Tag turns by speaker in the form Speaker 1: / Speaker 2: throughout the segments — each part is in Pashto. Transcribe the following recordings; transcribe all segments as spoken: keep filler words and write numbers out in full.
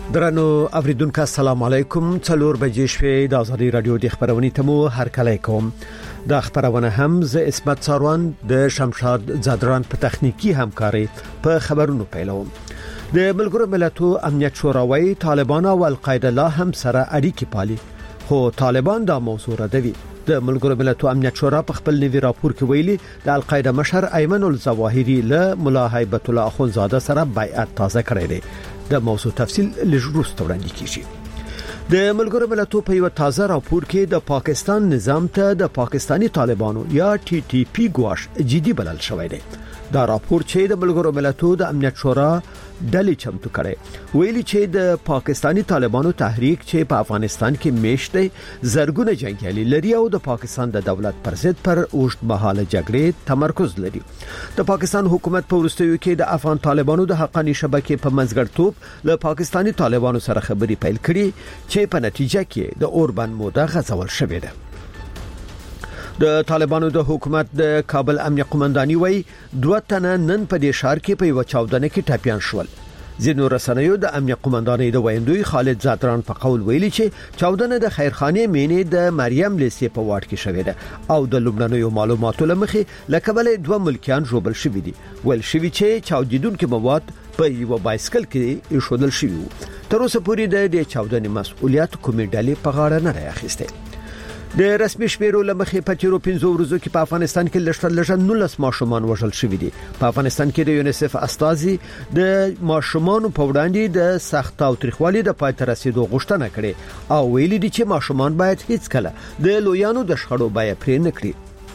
Speaker 1: درنو اوریدونکو السلام علیکم. څلور بجې شوې د ازادي رادیو د خبرونې تمو هر کله کوم د خبرونه هم ز اسمت ساروان د شمشاد زادران په تخنیکی همکاري په خبرونو پیلوم. د ملګرو ملتونو امنیت شوراوي طالبان او القاعده لا هم سره اړیکې پالي، خو طالبان دا موضوع ردوي. د ملګرو ملتونو امنیت شورا په خپل نوي راپور کې ویلي د القاعده مشر ایمن الظواهری له مولا هیبت الله اخونزاده سره بیعت تازه کړی دی. د موضوع تفصیل لږ وړاندې کیږي. د ملګرو ملتونو په یو تازه راپور کې د پاکستان نظام ته د پاکستانی طالبانو یا ټي ټي پی ګواش جدي بلل شوی دی. دا راپور چې د ملګرو ملتونو د امنیت شورا ډلې چمتو کړي ویلي چې د پاکستانی طالبانو تحریک چې په افغانستان کې میشته زرګونه جنگیالي لري او د پاکستان د دولت پر ضد پر اوږد مهاله جګړې تمرکز لري. د پاکستان حکومت په وروستیو کې د افغان طالبانو د حقاني شبکې په منځګړتوب له پاکستانی طالبانو سره خبري پیل کړي چې په نتیجه کې د اوربن موده غځول شوې ده. د طالبانو د حکومت د کابل امنیه قومنداني وای دوه تنه نن په دې ښار کې په یو چاودنه کې ټاپیان شول. ځینو رسنیو د امنیه قومنداني د ویندوی خالد زادران په قول ویلي چې چاودنه د خیرخانه مینې د مریم لیسې په واټ کې شوې ده او د لومړنیو معلوماتو لمخې لکبل دوه ملکیان جوړل شوي دي. ول شوي چې چاودیدونکو مواد په یو بایسکل کې ایښودل شوی. تر اوسه پورې د دې چاودنې مسؤلیت کومې ډلې په غاړه نه راخسته. د رسمي شمیرو لمخې په تیرو پنځو ورځو کې په افغانستان کې لږتر لږه نولس ماشومان وژل شوي دي. په افغانستان کې د یونیسف استازي د ماشومان په وړاندې د سخت او تریخوالي د پای ته رسیدو غوښتنه کړې او ویلي دي چې ماشومان باید هیڅ کله د لویانو د شخړو بای پرې نه کړي.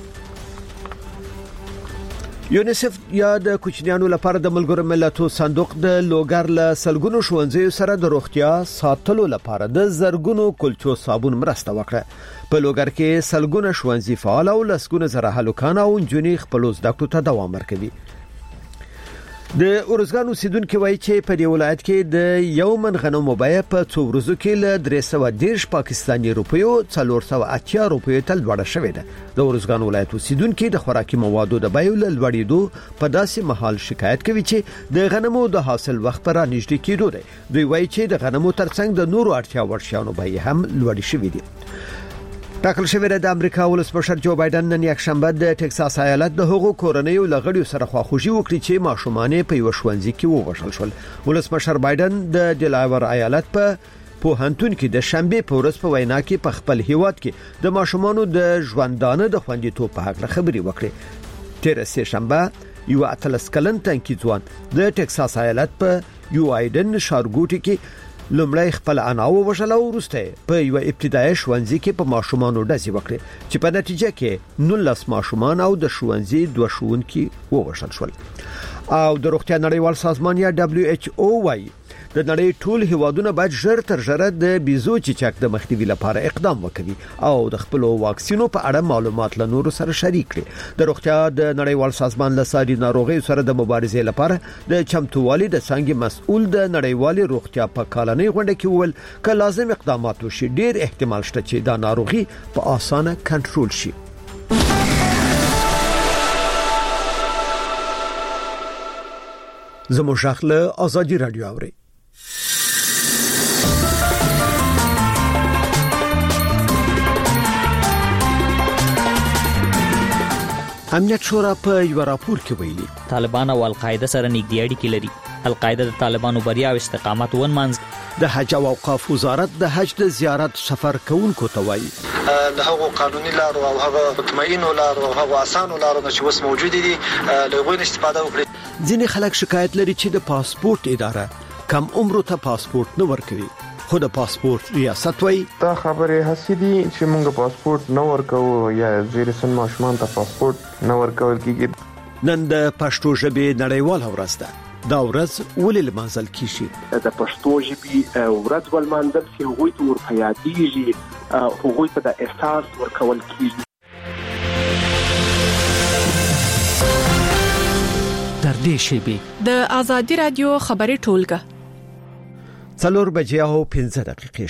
Speaker 1: یونیسف یا د کوچنیانو لپاره د ملګرو ملتونو صندوق د لوګر له سلګونو شونځي سره د روغتیا ساتلو لپاره د زرګونو کلچو صابون مرسته وکړه. په لوګر کې سلګونه شونځي فعال او لسګونه زره هلکان او جنونی خپل زده کړو ته دوام ورکوي. د اورزګان اوسیدونکو وایي چې په دې ولایت کې د یو من غنمو بیه په څو ورځو کې له درې سوه دېرش پاکستاني روپیو څلور سوه اتیا روپیو ته لوړه شوې ده. د اورزګان ولایت اوسیدونکو د خوراکي موادو د بیو له لوړېدو په داسې مهال شکایت کوي چې د غنمو د حاصل وخت پر نږدې کېدو دی. دوی وایي چې د غنمو ترڅنګ د نورو اړتیا وړ شیانو بیې هم لوړې شوې دي. ټاکل شوی د امریکا ولسمشر جو بایدن نن یک شنبه د ټکساس ایالت د حقوقو کورنیو لغړیو سره خواخوږي وکړي چې ماشومان په یو ښوونځي کې ووژل شول. ولسمشر بایدن د ډیلاور ایالت په پوهنتون کې د شنبه په ورځ په وینا کې په خپل هیواد کې د ماشومان د ژوندانه د خوندیتوب په اړه خبري وکړي. تیر سه شنبه یو اتلس کلن تنکی ځوان د ټکساس ایالت په یو ایدن شارګوټي کې لومړی خپل انا ووژل او وروسته په یو ابتدایي ښوونځي کې په ماشومانو ډزې وکړې چې په نتیجه کې نولس ماشومان او د ښوونځي دوه ښوونکي ووژل شول. او د روغتیا نړیوال سازمان یا دبليو ایچ او وايي د نړۍ ټول هیوادونه باید ژر تر ژره د بیزو چیچک د مخنیوي لپاره اقدام وکړي او د خپل واکسینو په اړه معلومات له نورو سره شریک کړي. د روغتیا د نړیوال سازمان له ساري ناروغیو سره د مبارزې لپاره د چمتووالي د څنګه مسؤل د نړیوال روغتیا په کالنۍ غونډه کې وویل چې لازم اقدامات وشي. ډیر احتمال شته چې دا ناروغي په اسانه کنټرول شي. زموږ شخله ازادي رادیو اوري. امنیت شورا په یو راپور کې ویلي
Speaker 2: طالبان او القاعده سره نږدې اړیکې لري. القاعده د طالبانو بریا او استقامت ونمانځ.
Speaker 1: د حج او اوقاف وزارت د حج د زیارت سفر کوونکو ته وایي
Speaker 3: د هغو قانوني لارو او هغه مطمئنو لارو او هغه اسانو لارو چې اوس موجود دي له غوښتنې استفاده وکړي.
Speaker 1: ځینې خلک شکایت لري چې د پاسپورت اداره کم عمر ته پاسپورت نه ورکوي. خو د پاسپورت ریاست وایي
Speaker 4: دا خبره حسیدي چې موږ پاسپورت نه ورکوو یا زیر سن ماشومان ته پاسپورت نه ورکول کیږي.
Speaker 1: نن د پښتو ژبې نړیواله ورځ ده. دا ورځ ولې لمانځل کیږي؟
Speaker 5: د پښتو ژبې ورځ ولمانځل چې هغوی ته ورپیادېږي، هغوی ته د احساس ورکول کیږي.
Speaker 1: در دې شیبې
Speaker 6: د ازادي رادیو خبري ټولګه
Speaker 1: څلور بجې او پنځه دقیقې شوې.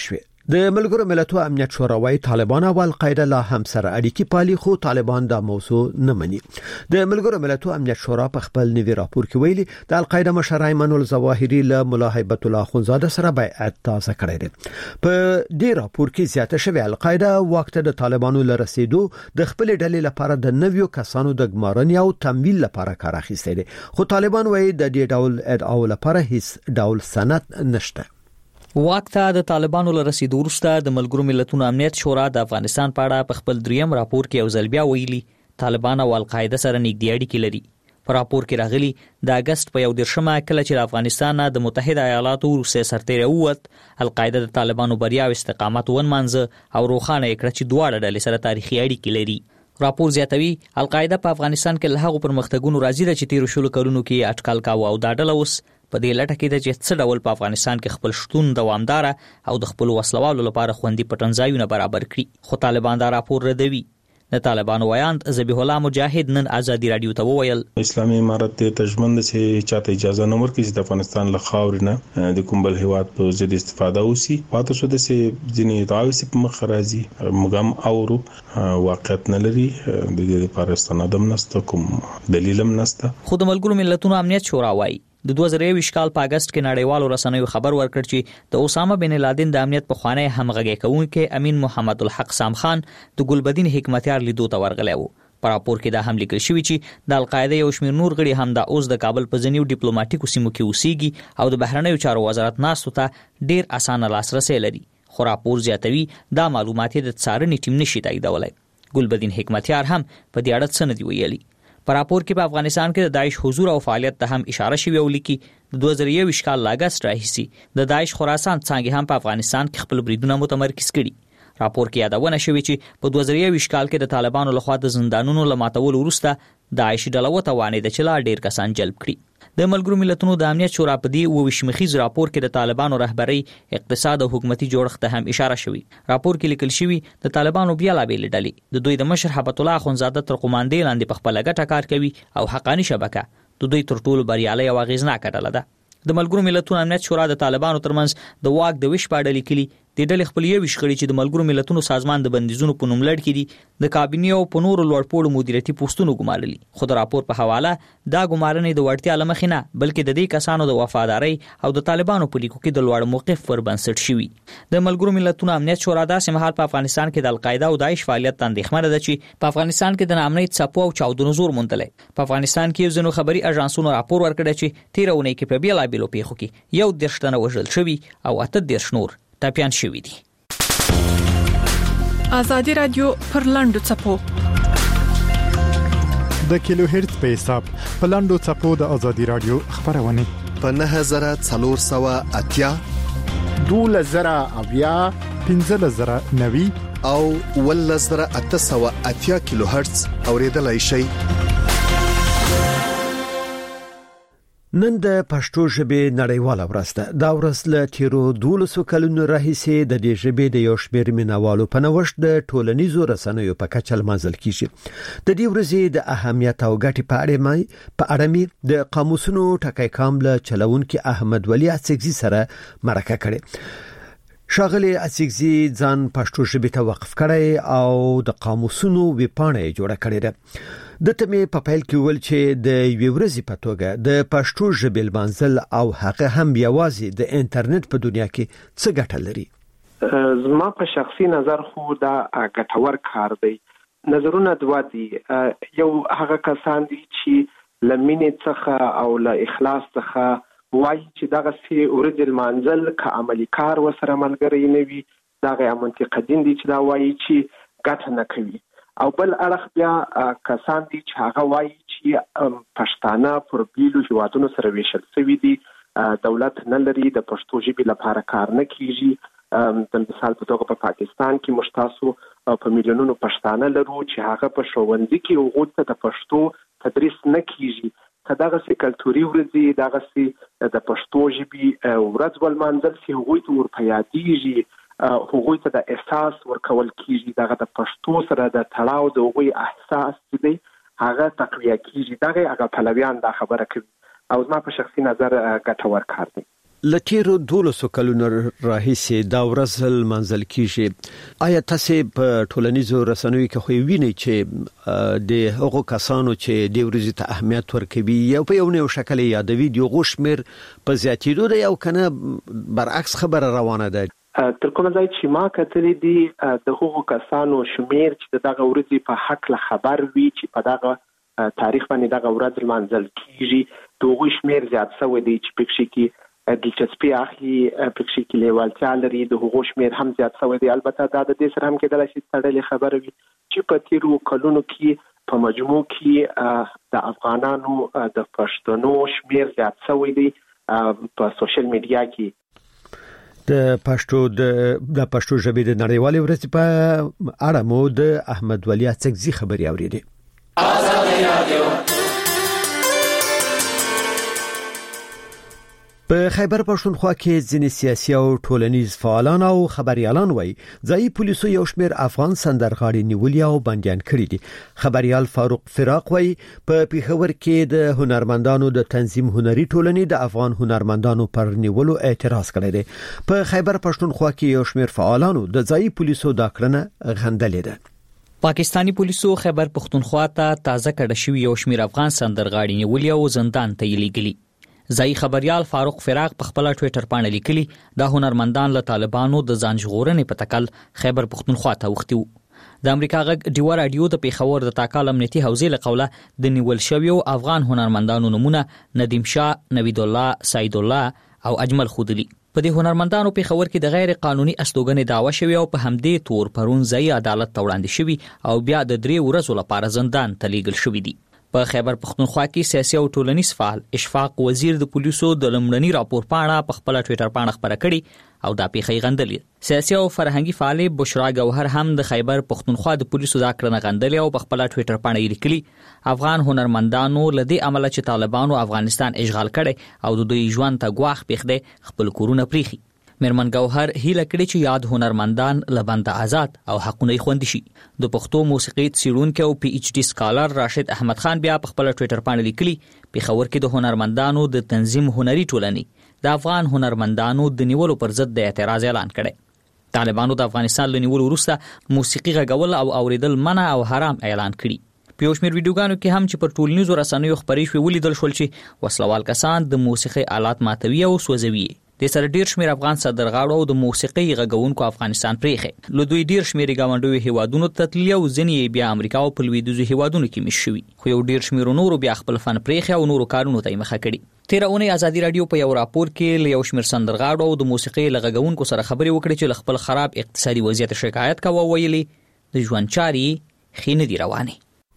Speaker 1: د ملګرو ملتونو امنیت شورا وايي طالبان او القاعده لا هم سره اړیکې پالي خو طالبان دا موضوع نه مني. د ملګرو ملتونو امنیت شورا په خپل نوي راپور کې ویلي د القاعده مشر ایمن الظواهری له مولا هیبت الله اخونزاده سره بیعت تازه کړی دی. په دې راپور کې زیاته شوی القاعده وخت د طالبانو له رسیدو د خپل ډلې لپاره د نویو کسانو د ګمارنې او تمویل لپاره کار اخیستی دی خو طالبان وايي د دې ډول ادعاو لپاره هیڅ ډول سند نشته.
Speaker 2: واکته د طالبانو له رسیدو وروسته د ملګرو ملتونو امنیت شورا د افغانستان په اړه په خپل دریم راپور کې یو ځل بیا ویلي طالبان او القاعده سره نږدې اړیکې لري. په راپور کې راغلي د اگست په یو دیرشمه کله چې افغانستان د متحده ایالاتو روسي سرتیری ووت القاعده د طالبانو بریا او استقامت ونمانځه او روښانه کړ چې دواړه ډلې سره تاریخي اړیکې لري. راپور زیاتوي القاعده په افغانستان کې له هغو پرمختګونو راځي چې تیر شلو کلونو کې اټکل کاوه او دا ډله اوس په دې لټه کې د چې څه ډول په افغانستان کې خپل شتون دوامدار او د خپل وسلوالو لپاره خوندي پټنځایونه برابر کړي خو طالبان دا راپور ردوي. د طالبانو ویاند ذبیح الله مجاهد نن ازادي رادیو ته وویل
Speaker 6: اسلامي امارت ته تجمند چې چاته اجازه نه ورکړي چې د افغانستان له خاورې نه د کوم بل هیواد په ضد استفاده وسی پاتې شو د سي ځینې دعاوې په مخ راځي مګم اورو واقعیت نه لري د دې لپاره استنادم نشته کوم دلیل هم نشته.
Speaker 2: خو د ملګرو ملتونو امنیت شورا وايي د دوه زره یو کال په اگست کې نړیوالو رسنیو خبر ورکړ چې د اسامه بن لادن د امنیت په خوانی همغږي کوونکي امین محمد الحق سام خان د ګلبدین حکمتیار لیدو ته ورغلی و. په راپور کې دا هم لیکل شوی چې د القاعده یو شمېر نور غړي هم د اوس د کابل په ځینیو ډیپلوماټیکو سیمو کې اوسېږي او د بهرنیو چارو وزارت ناستو ته ډیر اسانه لاسرسي لري. خو راپور زیاتوي دا معلومات د څارنې ټیم نشي تاییدولای. ګلبدین حکمتیار هم په دې اړه څه نه دی ویلي. په راپور کې په افغانستان کې د داعش حضور او فعالیت ته هم اشاره شوی او لیکي د دوه زره یو کال لاګست راهیسي د داعش خراسان څنګه هم په افغانستان کې خپل بریدونه متمرکز کړي. راپور کې یادونه شوی چې په دوه زره یو کال کې د طالبانو لخوا د زندانونو لماتول وروسته داعش ډله وتوانید چې لا ډیر کسان جلب کړي. د ملګرو ملتونو د امنیت شورا په دی او وشمخیز راپور کې د طالبانو رهبری اقتصاد او حکومتي جوړښت ته هم اشاره شوی. راپور کې لیکل شوی د طالبانو بیا لا بیل ډلې د دوی د مشر هیبت الله اخونزاده تر قوماندې لاندې په خپل ګټه کار کوي او حقانی شبکه د دوی تر ټولو بریالي او اغیزناکه ډله ده. د ملګرو ملتونو امنیت شورا د طالبانو ترمنځ د واک د ویش په اړه لیکلي د ډلې خپل یو شخړي چې د ملګرو ملتونو سازمان د بندیزونو په نوم لړ کې دي د کابینې او په نورو لوړپوړو مدیریتي پوسټونو ګمارلي. خو د راپور په حواله دا ګمارنې د وړتیا لمخې نه بلکې د دې کسانو د وفادارۍ او د طالبانو په لیکو کې د لوړ موقف پر بنسټ شوی. د ملګرو ملتونو امنیت شورا داسې مهال په افغانستان کې د القاعده او داعش فعالیت اندېښمنه ده چې په افغانستان کې د ناامنۍ څپو او چاودنو زور موندلې. په افغانستان کې ځینو خبري اژانسونو راپور ورکړی چې تیر اونۍ کې په بیلابیلو پیښو کې یو دیرش تنه وژل شوي او اته دیرش نور ټپیان شوي دي.
Speaker 7: ازادي رادیو پر لاندو چپو
Speaker 8: د کیلو هرتز په حساب په لاندو چپو د ازادي رادیو خبرونه
Speaker 9: په نه هزار څلور سوه اتیا
Speaker 10: دوه زره اویا
Speaker 8: پنځه زره نوي
Speaker 9: او ول زره اته سوه اتیا کیلو هرتز اوریدلای شي.
Speaker 1: نن د پښتو ژبې نړیواله ورځ ده. دا ورځ له تیرو دولسو کلونو راهیسې د دې ژبې د یو شمېر مینوالو په نوښت د ټولنیزو رسنیو په کچه لمانځل کیږي. د دې ورځې د اهمیت او ګټې په اړه مې په اړه مې د قاموسونو ټکی کام له چلونکي احمد ولی اڅکزي سره مرکه کړې. شاغلی اڅکزي ځان پښتو ژبې ته وقف کړی او د قاموسونو ویبپاڼه جوړه کړې ده. د تمه په پیل کې ول چې د یو ورځې په توګه د پښتو ژبې لمانځل او هغه هم یوازې د انټرنیټ په دنیا کې څه ګټه لري.
Speaker 5: زما په شخصي نظر خو دا ګټور کار دی. نظرونه دوه دي. یو هغه کسان دي چې لمینې څخه او له اخلاص څخه وایي چې دغه سي ورځ لمانځل ک عملی کار وسره ملګری نه وي. دغه منتقدین دي چې دا وایي چې ګټه نه کوي. او بل اړخ بیا کسان دي چې هغه وایي چې پښتانه پر بیلو هیوادونو سره ویشل شوي دي. دولت نه لري د پښتو ژبې لپاره کار نه کیږي. د مثال په توګه په پاکستان کې موږ تاسو په میلیونونو پښتانه لرو چې هغه په ښوونځي کې هغوی ته د پښتو تدریس نه کیږي. که دغسې کلتوري ورځې دغسې د پښتو ژبې ورځ ولمانځل شي هغوی ته ور په یادېږي هغوی ته د احساس ورکول کیږي دغه د پښتو سره د تړاو د هغوی احساس چې دی هغه تقویه کیږي. دغه هغه پلویان دا خبره کوي او زما په شخصي نظر ګټور کار دی.
Speaker 1: لټیرو دولسو کلونو راهیسې دا ورځ منځل کیږي آیا تاسو په ټولنیزو رسنیو کې خو وینئ چې د هغو کسانو چې د ورځې ته اهمیت ورکوي یا په یو نوو شکل یا د ویډیو غوښمر په زیاتېدو دی او کنه برعکس خبره روانه ده؟
Speaker 5: تر کومه ځای چې ما کتلې دي د هغو کسانو شمیر چې دغه ورځې په حق له خبر وي چې په دغه تاریخ باندې دغه ورځ منځل کیږي د هغو شمیر زیات شوی دی چې پکې کې دلچسپي اخلي پکې کې لیوالتیا لري د هغو شمیر هم زیات شوی دی. البته دا د دې سره هم کېدای شي تړلې خبره وي چې په تیرو کلونو کې په مجموع کې د افغانانو د پښتنو شمیر زیات شوی دی په سوشل میډیا کې.
Speaker 1: د پښتو د پښتو ژبې د نړیوالې ورځې په اړه مو د احمد ولی اڅکزي خبري اوریدي. په خیبر پښتونخوا کې ځینې سیاسي او ټولنیز فعالان او خبريالان وایي ځای پولیسو یو شمېر افغان سندرغاړي نیولي او بنديان کړي دي. خبريال فاروق فراق وایي په پیښور کې د هنرمندانو د تنظیم هنري ټولنې د افغان هنرمندانو پر نیولو اعتراض کړی دی. په خیبر پښتونخوا کې یو شمېر فعالانو د ځای پولیسو دا کړنه غندلې ده.
Speaker 2: پاکستانی پولیسو خیبر پښتونخوا ته تازه کړه شوی یو شمېر افغان سندرغاړي نیولي او زندان ته لیږلي. ځای خبريال فاروق فراق په خپل ټوئیټر باندې لیکلي دا هنرمندان له طالبانو د ځان ژغورنې په تکل خیبر پښتونخوا ته وختي وو. د امریکا غږ ډیوا رادیو د پیښور د تاکال امنیتي حوزې له قوله د نیول شویو افغان هنرمندانو نمونه ندیم شاه، نوید الله، سعید الله او اجمل خودلی. په دې هنرمندانو پیښور کې د غیر قانوني استوګنې دعوا شوی او په همدې تور پرون ځای عدالت ته وړاندې شوی او بیا د درې ورځو لپاره زندان ته لیږل شوی دی. په خیبر پښتونخوا کې سیاسي او ټولنیز فعال اشفاق وزیر د پولیسو د لمړني راپور پاڼه په خپل ټوئیټر باندې خبره کړې او دا پیښې غندلې. سیاسي او فرهنګي فعال بشرا گوهر هم د خیبر پښتونخوا د پولیسو دا کړنه غندلې او په خپل ټوئیټر باندې لیکلي افغان هنرمندانو لدی عمل چې طالبانو افغانستان اشغال کړي او د دوی ژوند ته ګواښ پیښ دی خپل کورونه پریخي. میرمن گوهر هیله کړې چې یاد هنرمندان لبند آزاد او حقونه خوندي شي. د پښتو موسیقي څیړونکو او پی ایچ ډی سکالر راشد احمد خان بیا په خپل ټوئیټر باندې لیکلي پیښور کې د هنرمندانو د تنظیم هنري ټولنې د افغان هنرمندانو د نیولو پر ضد د اعتراض اعلان کړي. طالبانو د افغانستان له نیولو وروسته موسیقي غږول او اوریدل منع او حرام اعلان کړي. په یو شمېر ویډیوګانو کې هم چې پر ټولنیزو رسنیو خبرې شوې ولیدل شول چې وسلوال کسان د موسیقي آلات ماتوي او سوځوي. د سره ډیر شمیر افغان سندرغاړو او د موسیقي غږونکو افغانستان پریخه له دوی ډیر شمیر گاونډوي هیوادونو ته تللی او ځینې بیا امریکا او په لویدیځو هیوادونو کې مش شوي خو یو ډیر شمیر نورو بیا خپل فن پریخه او نورو کارونو ته مخه کړي. تیر اونۍ ازادي رادیو په یو راپور کې له یو شمیر سندرغاړو او د موسیقي غږونکو سره خبرې وکړې چې خپل خراب اقتصادي وضعیت شکایت کوي ویلي د ژوند چاري خینه دي روانه.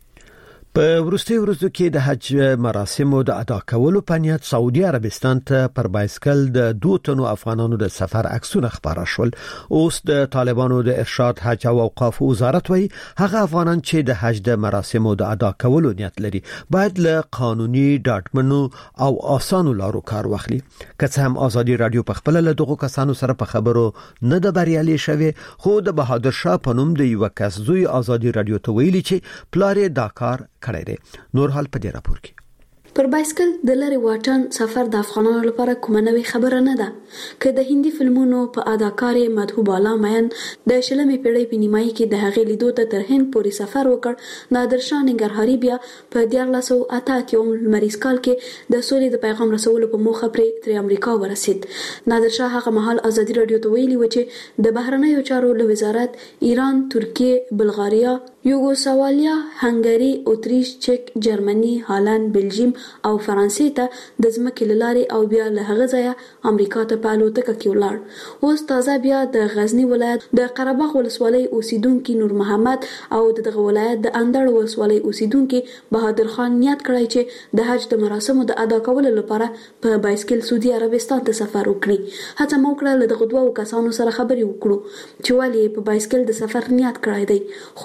Speaker 1: په ورستي ورځو کې د حج مراسمو د ادا کولو په نیت سعودي عربستان ته پر بایسکل د دوه تنو افغانانو د سفر عکسونه خبره شول. اوس د طالبانو د ارشاد حج او اوقاف وزارت وایي هغه افغانان چې د حج د مراسمو د ادا کولو نیت لري باید له قانوني ډاډمنو او اسانو لارو کار واخلي. که څه هم ازادي رادیو په خپل له دغه کسانو سره په خبرو نه د بریالي شوی خو د بهادر شاه په نوم د یو کس زوی ازادي رادیو ته ویلي چې پلار داکار کړی دی. نور حال په دې راپور کې
Speaker 11: پر بایسکل د لری واټن سفر د افغانانو لپاره کومه نوې خبره نه ده. که د هندي فلمونو په اداکارې مدحو بالا مین د شلمې پیړۍ په نیمایي کې د هغې لیدو ته تر هند پورې سفر وکړ، نادر شاه ننګرهاري بیا په دیارلس سوه اته اتیا لمریز کال کې د سولې د پیغام رسولو په موخه پرې تر امریکا ورسید. نادر شاه هغه مهال ازادي رادیو ته ویلي و چې د بهرنیو چارو له وزارت ایران، ترکیه، بلغاریا، یوګوسلاویا، هنګری، اتریش، چک، جرمني، هالند، بلجیم او فرانسې ته د ځمکې له لارې او بیا له هغه ځایه امریکا ته په الوتکه کې ولاړ. اوس تازه بیا د غزنی ولایت د قره باغ ولسوالۍ اوسیدونکي نور محمد او دغه ولایت د اندړ ولسوالۍ اوسیدونکي بهادر خان نیت کړی چې د حج د مراسمو د ادا کولو لپاره په بایسکل سعودي عربستان ته سفر وکړي. هڅه مو کړه له دغه دوه کسانو سره خبرې وکړو چې ولې په بایسکل د سفر نیت کړی دی، خو دا چې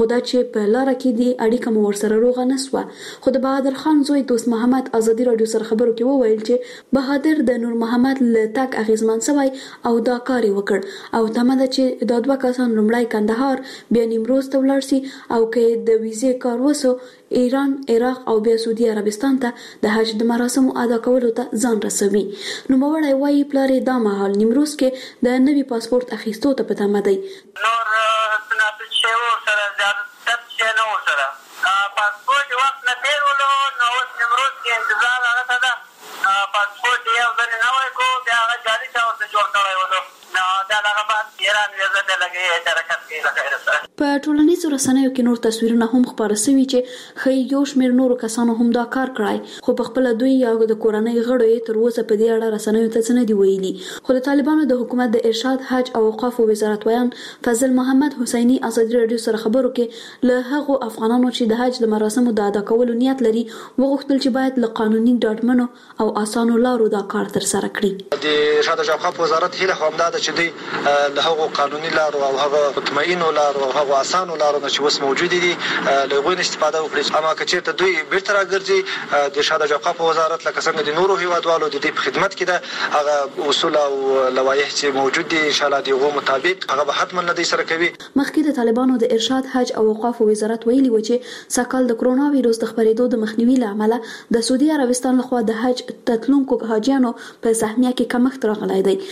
Speaker 11: په لار کې دی اړیکه مو ورسره روغه نسوه. خو د بهادر خان زوی دوست محمد ازادي رادیو سره خبرو کې وویل چې بهادر د نور محمد له تک اغیزمن سوی او دا کار وکړ او تمه ده چې د دوه کسان لومړی کندهار بیا نیمروز ته ولاړ سي او کې د ویزې کار وسو ایران، عراق او بیا سعودي عربستان ته د حج د مراسمو ادا کولو ته ځان رسوي. نو مورای وایي پلار دا مهال نیمروز کې د نوي پاسپورت اخیستو ته په تمه دی.
Speaker 12: نور سنت شیو سره زیات څه نه وسره پاسپورت وخت نه تیرولو نو نیمروز کې انتظار راته ده پاسپورت یې ځنه نه وای کو بیا هغه جاري تا ورته جوړ کړی ولو نو دا هغه بعد ایران ویزه ته لګي حرکت کوي لکه
Speaker 11: په ټولنیزو رسنیو کې نور تصویرونه هم خپاره شوي چې ښایي یو شمېر نورو کسانو هم دا کار کړی خو په خپله دوی یا د کورنۍ غړو یې تر اوسه په دې اړه رسنیو ته څه نه دي ویلي. خو د طالبانو د حکومت د ارشاد، حج او اوقافو وزارت ویان فضل محمد حسیني ازادي رادیو سره خبرو کې له هغو افغانانو چې د حج د مراسمو د ادا کولو نیت لري وغوښتل چې باید له قانوني ډاډمنو او اسانو لارو دا کار ترسره کړي.
Speaker 3: د ارشاد او اوقافو وزارت هیله خو همدا ده چې دوی له هغو قانوني لارو او هغه مطمئنو لارو او هغه اسانو لارو چې اوس موجود دي له غوښنې استفاده وکړي. اما که چېرته دوی بیرته راګرځي د ارشاد او اوقافو وزارت لکه څنګه د نورو هیوادوالو د دې په خدمت کې ده هغه اصول او لوایح چې موجود دي ان شاء الله دغه مطابق هغه به حتما نه دي سره کوي.
Speaker 11: مخکې د طالبانو د ارشاد، حج او اوقافو وزارت ویلي و چې سکهال د کرونا وایروس د خپرېدو د مخنیوي لامل د سعودي عربستان لخوا د حج تتلونکو حاجیانو په سهمیه کې کمښت راغلی دی.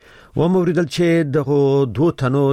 Speaker 1: و موریدل چې دغه دوه تنو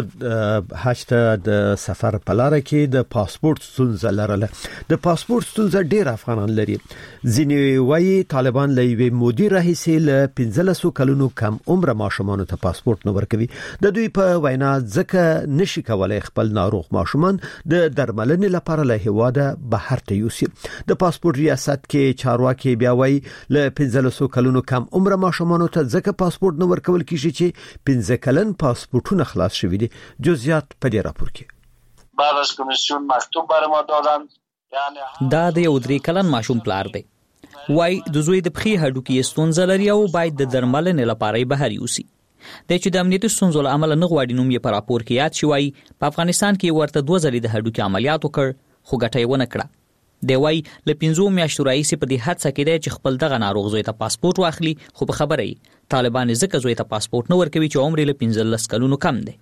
Speaker 1: حج ته د سفر په لار کې د پاسپورت ستونزه لرله. د پاسپورت ستونزه ډیر افغانان لري. ځینې وایي طالبان له یوې مودې راهیسې له پنځلسو کلونو کم عمره ماشومان ته پاسپورت نه ورکوي. د دوی په وینا ځکه نشي کولای خپل ناروغ ماشومان د درملنې لپاره له هواده بهر ته یوسي. د پاسپورت ریاست کې چارواکي بیا وایي له پنځلسو کلونو کم عمره ماشومان ته ځکه پاسپورت نه ورکول کیږي چې پنځه کلن پاسپورتونه خلاص شوی دي. جزئیات په دې راپور کې.
Speaker 12: بعد از کمیسیون مکتوب برای ما دادن یعنی
Speaker 2: دا د یو درې کلن ماشوم پلار دی. وای د زوی د پخې هډوکي ستونزه لري او باید د درملنې لپاره بهر یوسي. د چې د امنیتي ستونزو له امله نه غواړي نوم یې په راپور کې یاد شوی. په افغانستان کې ورته دوه ځلې د هډوکي عملیات وکړ خو ګټه یې ونه کړه. دی وای له پنځو میاشتو راهیسې په دې هڅه کې دی چې خپل دغه ناروغ زوی ته پاسپورت واخلي خو په خبره یې طالبان ځکه زوی ته پاسپورت نه ورکوي چې عمر یې له پنځلس کلونو کم دی.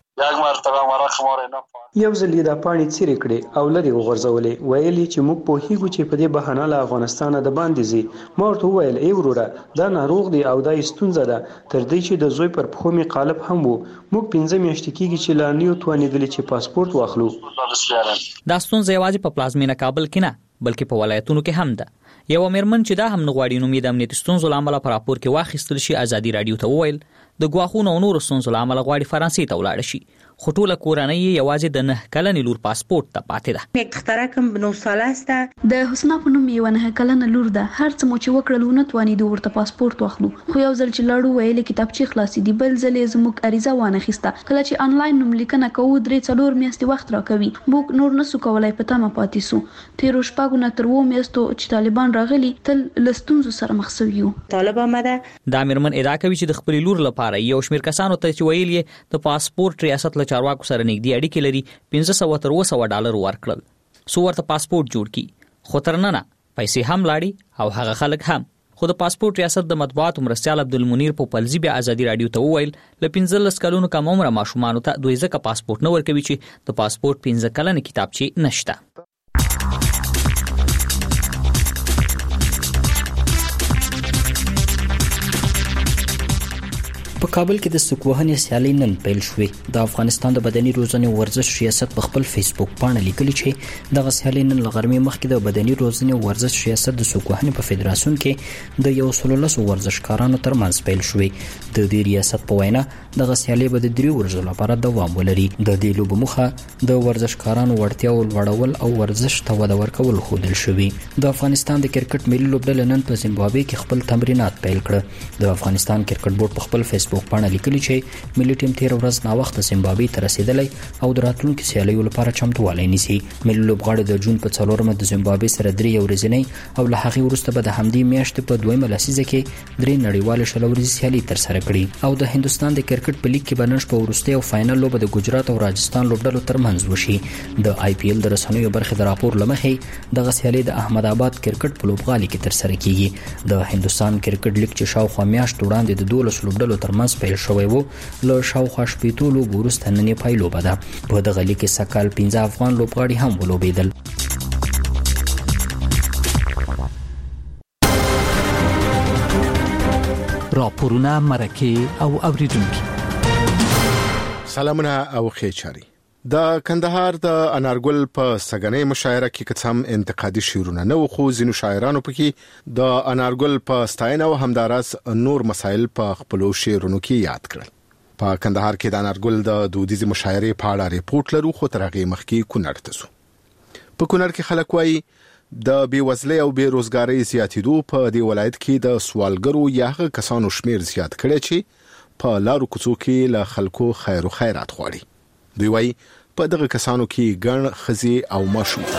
Speaker 13: یو ځل د پاڼې څیرې کړې او لري وغورځولې ویلي چې موږ په هیګو چې په دې بهانه له افغانستان د باندې زی ما ورته وویل ای وروره دا ناروغ دی او دا ستونزه ده تر دې چې د زوی پر پخو می قالب هم وو موږ پنځه میاشتې کېږي چې لا نیو توانېدل چې پاسپورت واخلو.
Speaker 2: دا ستونزه یوازې په پلازمینه کابل کې نه بلکې په ولایتونو کې هم ده. یو مېرمن چې دا هم نه غواړي نوم یې د امنیتي ستونزو له امله په راپور کې واخیستل شي ازادي رادیو ته وویل د ګواښونو او نورو ستونزو له امله غواړي فرانسې ته ولاړ شي خو ټوله کورنۍ یوازې د نه کلنې لور پاسپورت ته پاتې ده.
Speaker 14: یک دختره کوم نو ساله است
Speaker 11: د حسنا په نوم یو نه کلنه لور ده. هر څه مو چې وکړل ونه توانېدو ورته پاسپورت واخلو خو یو ځل چې لاړو ویلې کتابچې خلاصې دي بل ځل یې زموږ اریزه وانه خسته. کله چې انلاین نوم لیکنه کوو درې څلور میاشتې وخت راکوي. موږ نور نسو کولای په تمه پاتې سو. تیرو شپږو نه تر اووه میاشتو چې طالبان راغلي تل له ستونزو سره مخ شوي یو.
Speaker 14: طالب آمده
Speaker 2: دا مېرمن ادعا کوي چې د خپلې لور لپاره یو شمېر کسانو ته چې ویل یې د پاسپورت ریاست له چارواکو سره نږدې اړیکې لري پنځه سوه تر اووه سوه ډالر ورکړل څو ورته پاسپورت جوړ کړي خو تر ننه پیسې هم لاړې او هغه خلک هم. خو د پاسپورت ریاست د مطبوعاتو مرستیال عبدالمنیر پوپلزی بیا ازادي رادیو ته وویل له پنځلس کلونو کم عمره ماشومانو ته دوی ځکه پاسپورت نه ورکوي چې د پاسپورت پنځه کلنې کتابچې نشته.
Speaker 15: په کابل کې د سکوهنې سیالي نن پیل شوې. د افغانستان د بدني روزنې ورزش ریاست په خپل فیسبوک باندې لیکلي چې دغه سیالي نن لغرمې مخکې د بدني روزنې ورزش ریاست د سکوهنې په فدراسیون کې د یو سل لس ورزشکارانو ترمنځ پیل شوې. د دې ریاست په وینا دغه سیالي به د درې ورځو لپاره دوام ولري. د دې لوبو موخه د ورزشکارانو وړتیاو لوړول او ورزش ته وده ورکول ښودل شوي. د افغانستان د کرکټ ملي لوبډله نن په زیمبابوې کې خپل تمرینات پیل کړ. د افغانستان کرکټ بورډ په خپل فیسبوک پاڼه لیکلي چې ملي ټیم تیر ورځ نا وخت زیمبابوې ته رسیدلی او د راتلونکو سیالیو لپاره چمتووالی نیسي. ملي لوبغاړي د جون په څلورمه د زیمبابوې سره درې ورځې او له هغې وروسته به د همدې میاشتې په دویمه لسیزه کې درې نړیوالې شل ورځې سیالي ترسره کړي او د هندستان د کرکټ په لیګ کې به نن شپه وروستۍ او فاینل لوبه د ګجرات او راجستان لوبډلو ترمنځ وشي. د آی پی ایل د رسنیو برخې د راپور له مخې دغه سیالي د احمد آباد کرکټ په لوبغالي کې ترسره کیږي. د هندستان کرکټ لیګ چې شاوخوا میاشت وړاندې د دولس لوبډلو ترمنځ پیل شوی و له شاوخوا شپېتو لوبو وروسته نن یې پای لوبه ده. په دغه لیګ کې سږ پنځه افغان لوبغاړي هم ولوبېدل.
Speaker 16: راپورونه مرکه او اوریدونکو
Speaker 10: سلامونه او خیرچاري. د کندهار د انارګل په سګنې مشاعره کې قسم انتقادي شعرونه نو خو زینو شاعرانو پکې د انارګل په ستاینه او همدارس نور مسایل په خپلو شعرونو کې یاد کړل. په کندهار کې د انارګل د دودیزي مشاعره په اړه ریپورت لرو خو ترغه مخکې کونړ ته سو. په کونړ کې خلک وایي د بیوزلۍ او بیروزګارۍ زیاتېدو په دې ولایت کې د سوالګرو یا هغه کسانو شمیر زیات کړي چې په لارو کوڅو کې له خلکو خیر او خیرات غواړي. دوی وایي په دغه کسانو کې ګڼ ښځې او ماشوم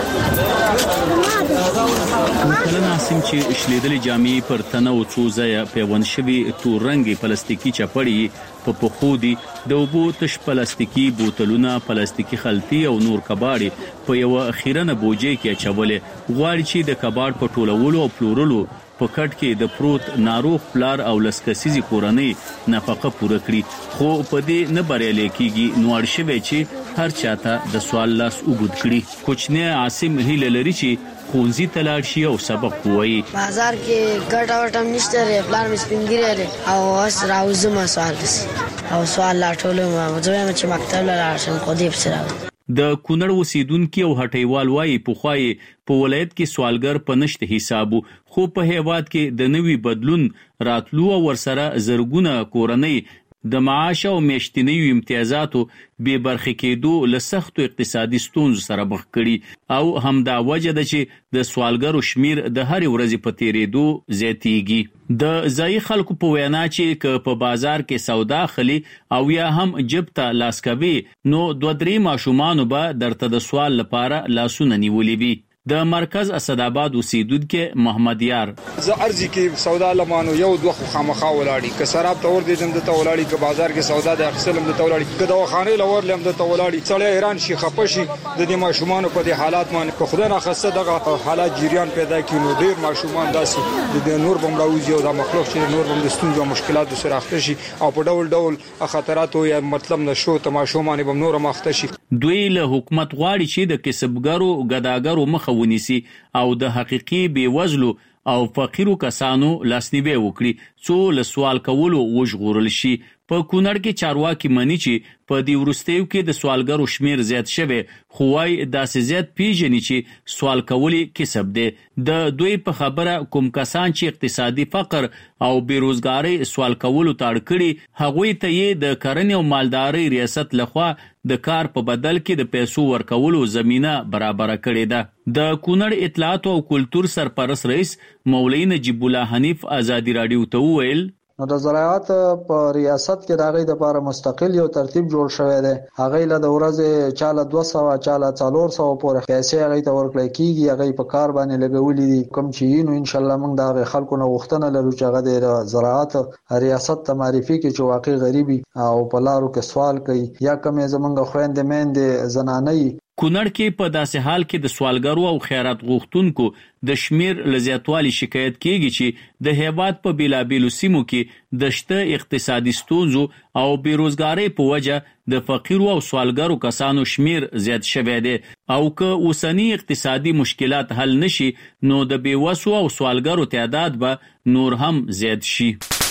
Speaker 17: کله ناسم چې شلیدلې جامې پر تنه او څو ځای پیوند شوي تور رنګي پلاستیکي چپړې په پخودي د اوبو تش پلاستیکي بوتلونه پلاستیکي خلطي او نور کباړي په یو اخیرنه بوجي کې اچولې غواړي چې د کباړ په ټولولو او پلورلو په کټ کې د پروت ناروغ پلار او لسکسيزي کورنۍ نفقه پوره کړي خو په دې نه بریالي کیږي. نو ارشوي چې هر چاته د سوال لاس وګد کړي. کوچنی عاصم هیله لري چې خونځي تلاړ شي او سبق وایي.
Speaker 18: بازار کې ګټ او ټم نشته ری پلان مې سپینګری او اوس راوځم سوال او سوال لا ټولم زه چې مکتب لاله شم خو دې بسره.
Speaker 17: د کونړ اوسیدونکو او هټیوال وایي په خوای په ولایت کې سوالګر په نشته حسابو خو په هیواد کې د نوي بدلون راتلو او ورسره زرګونه کورنۍ د معاش او میاشتنی امتیازاتو به برخه کېدو له سختو اقتصادي ستونزو سره مخ کړي او همدا وجه ده چې د سوالګرو شمیر د هر ورځې په تیریدو زیاتیږي. د ځای خلکو په وینا چې ک په بازار کې سودا خلی او یا هم جبته لاسکوي نو دوه درې ماشومان به درته د سوال لپاره لاسونه نیولې وي. د مرکز اسداباد اوسیدونکو محمد یار
Speaker 19: ز ارزي کې سودا لمانو یو دوه خامخا ولاړی ک سراب تور دي جند ته ولاړی ک بازار کې سودا د اخسلم د تولاړی ک دواخانه لور لم د تولاړی څړې ایران شي خپشي د دې ماشومان په دې حالات باندې په خدای نه خاصه دغه حالات جریان پیدا کینو ډیر ماشومان داسي د نور بمراوزي او د مخلوق چې نور بم د ستونزو مشکلات سره اخته شي او په ډول ډول خطرات او یا مطلب نشو ته ماشومان بم نور مخته شي.
Speaker 17: دوی له حکومت غواړي چې د کسبګرو ګداګرو مخ ونیسي او د حقيقي بیوزلو او فقیرو کسانو لاسنیوي وکړي څو له سوال کولو وژغورل شي. په کونړ کې چارواکي مني چې په دې ورستیو کې د سوالګرو شمیر زیات شوی خو وايي داسې زیات پیژني چې سوال کول کسب دی. د دوی په خبره کوم کسان چې اقتصادي فقر او بیروزګاری سوال کولو تاړ کړي هغوی ته یې د کرنې او مالدارۍ ریاست لخوا د کار په بدل کې د پیسو ورکولو زمينه برابر کړې ده. د کونړ اطلاعات او کلتور سرپرست رئیس مولوی نجیب الله حنیف آزادی رادیو ته وویل
Speaker 20: نو د زراعت په ریاست کې دغه د لپاره مستقل یو ترتیب جوړ شوی دی. هغه له د ورځې چاله دوه سوه چاله څلور سوه پورې پیسې هغه ته ورکړل کیږي. هغه په کار باندې لګولې دي کوم چې نو ان شاء الله موږ د خلکو نه غوښتنه لرو چې هغه د زراعت ریاست ته معرفي کړي چې واقعي غریبي او په لارو کې سوال کوي یا کوم زمونږ خويندې مېندې زنانې.
Speaker 17: کونړ کې په داسې حال کې د سوالګرو او خیرات غوښتونکو د شمیر لزیاتوالي شکایت کیږي چې د هیواد په بیلابیلو سیمو کې د شته اقتصادي ستونزو او بیروزګاری په وجه د فقیرو او سوالګرو کسانو شمیر زیات شوی دی او که اوسنی اقتصادي مشکلات حل نشي نو د بیوسو او سوالګرو تعداد به نور هم زیات شي.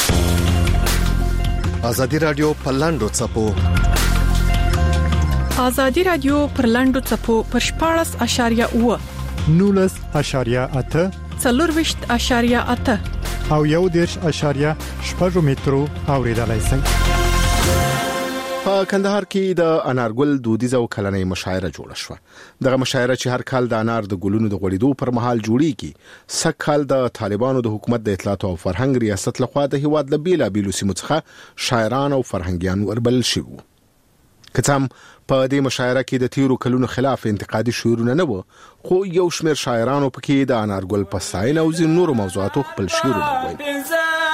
Speaker 9: ازادي رادیو پلاندو چپو
Speaker 7: ازادي رادیو پر لاندو چپو پر شپاړس اشاریه اوه
Speaker 8: نولس اشاریه اته
Speaker 7: څلورویشت اشاریه اته
Speaker 8: او یو دیرش اشاریه شپږ مترو اوریدلای شئ.
Speaker 10: په کندهار کې د انارګل دودیزه او کلنۍ مشاعره جوړه شوه. دغه مشاعره چې هر کال د انار د ګلونو د غوړېدو پر مهال جوړیږي، سږ کال د طالبانو د حکومت د اطلاعات او فرهنګ ریاست لخوا د هیواد له بیلابیلو سیمو څخه شاعران او فرهنګیان وربلل شوي وو. که څه هم په دې مشاعره کې د تیرو کلونو خلاف انتقادي شعرونه نه وو، خو یو شمېر شاعرانو پکې د انارګل په ستاینه او ځینو نورو موضوعاتو خپل شعرونه وویل.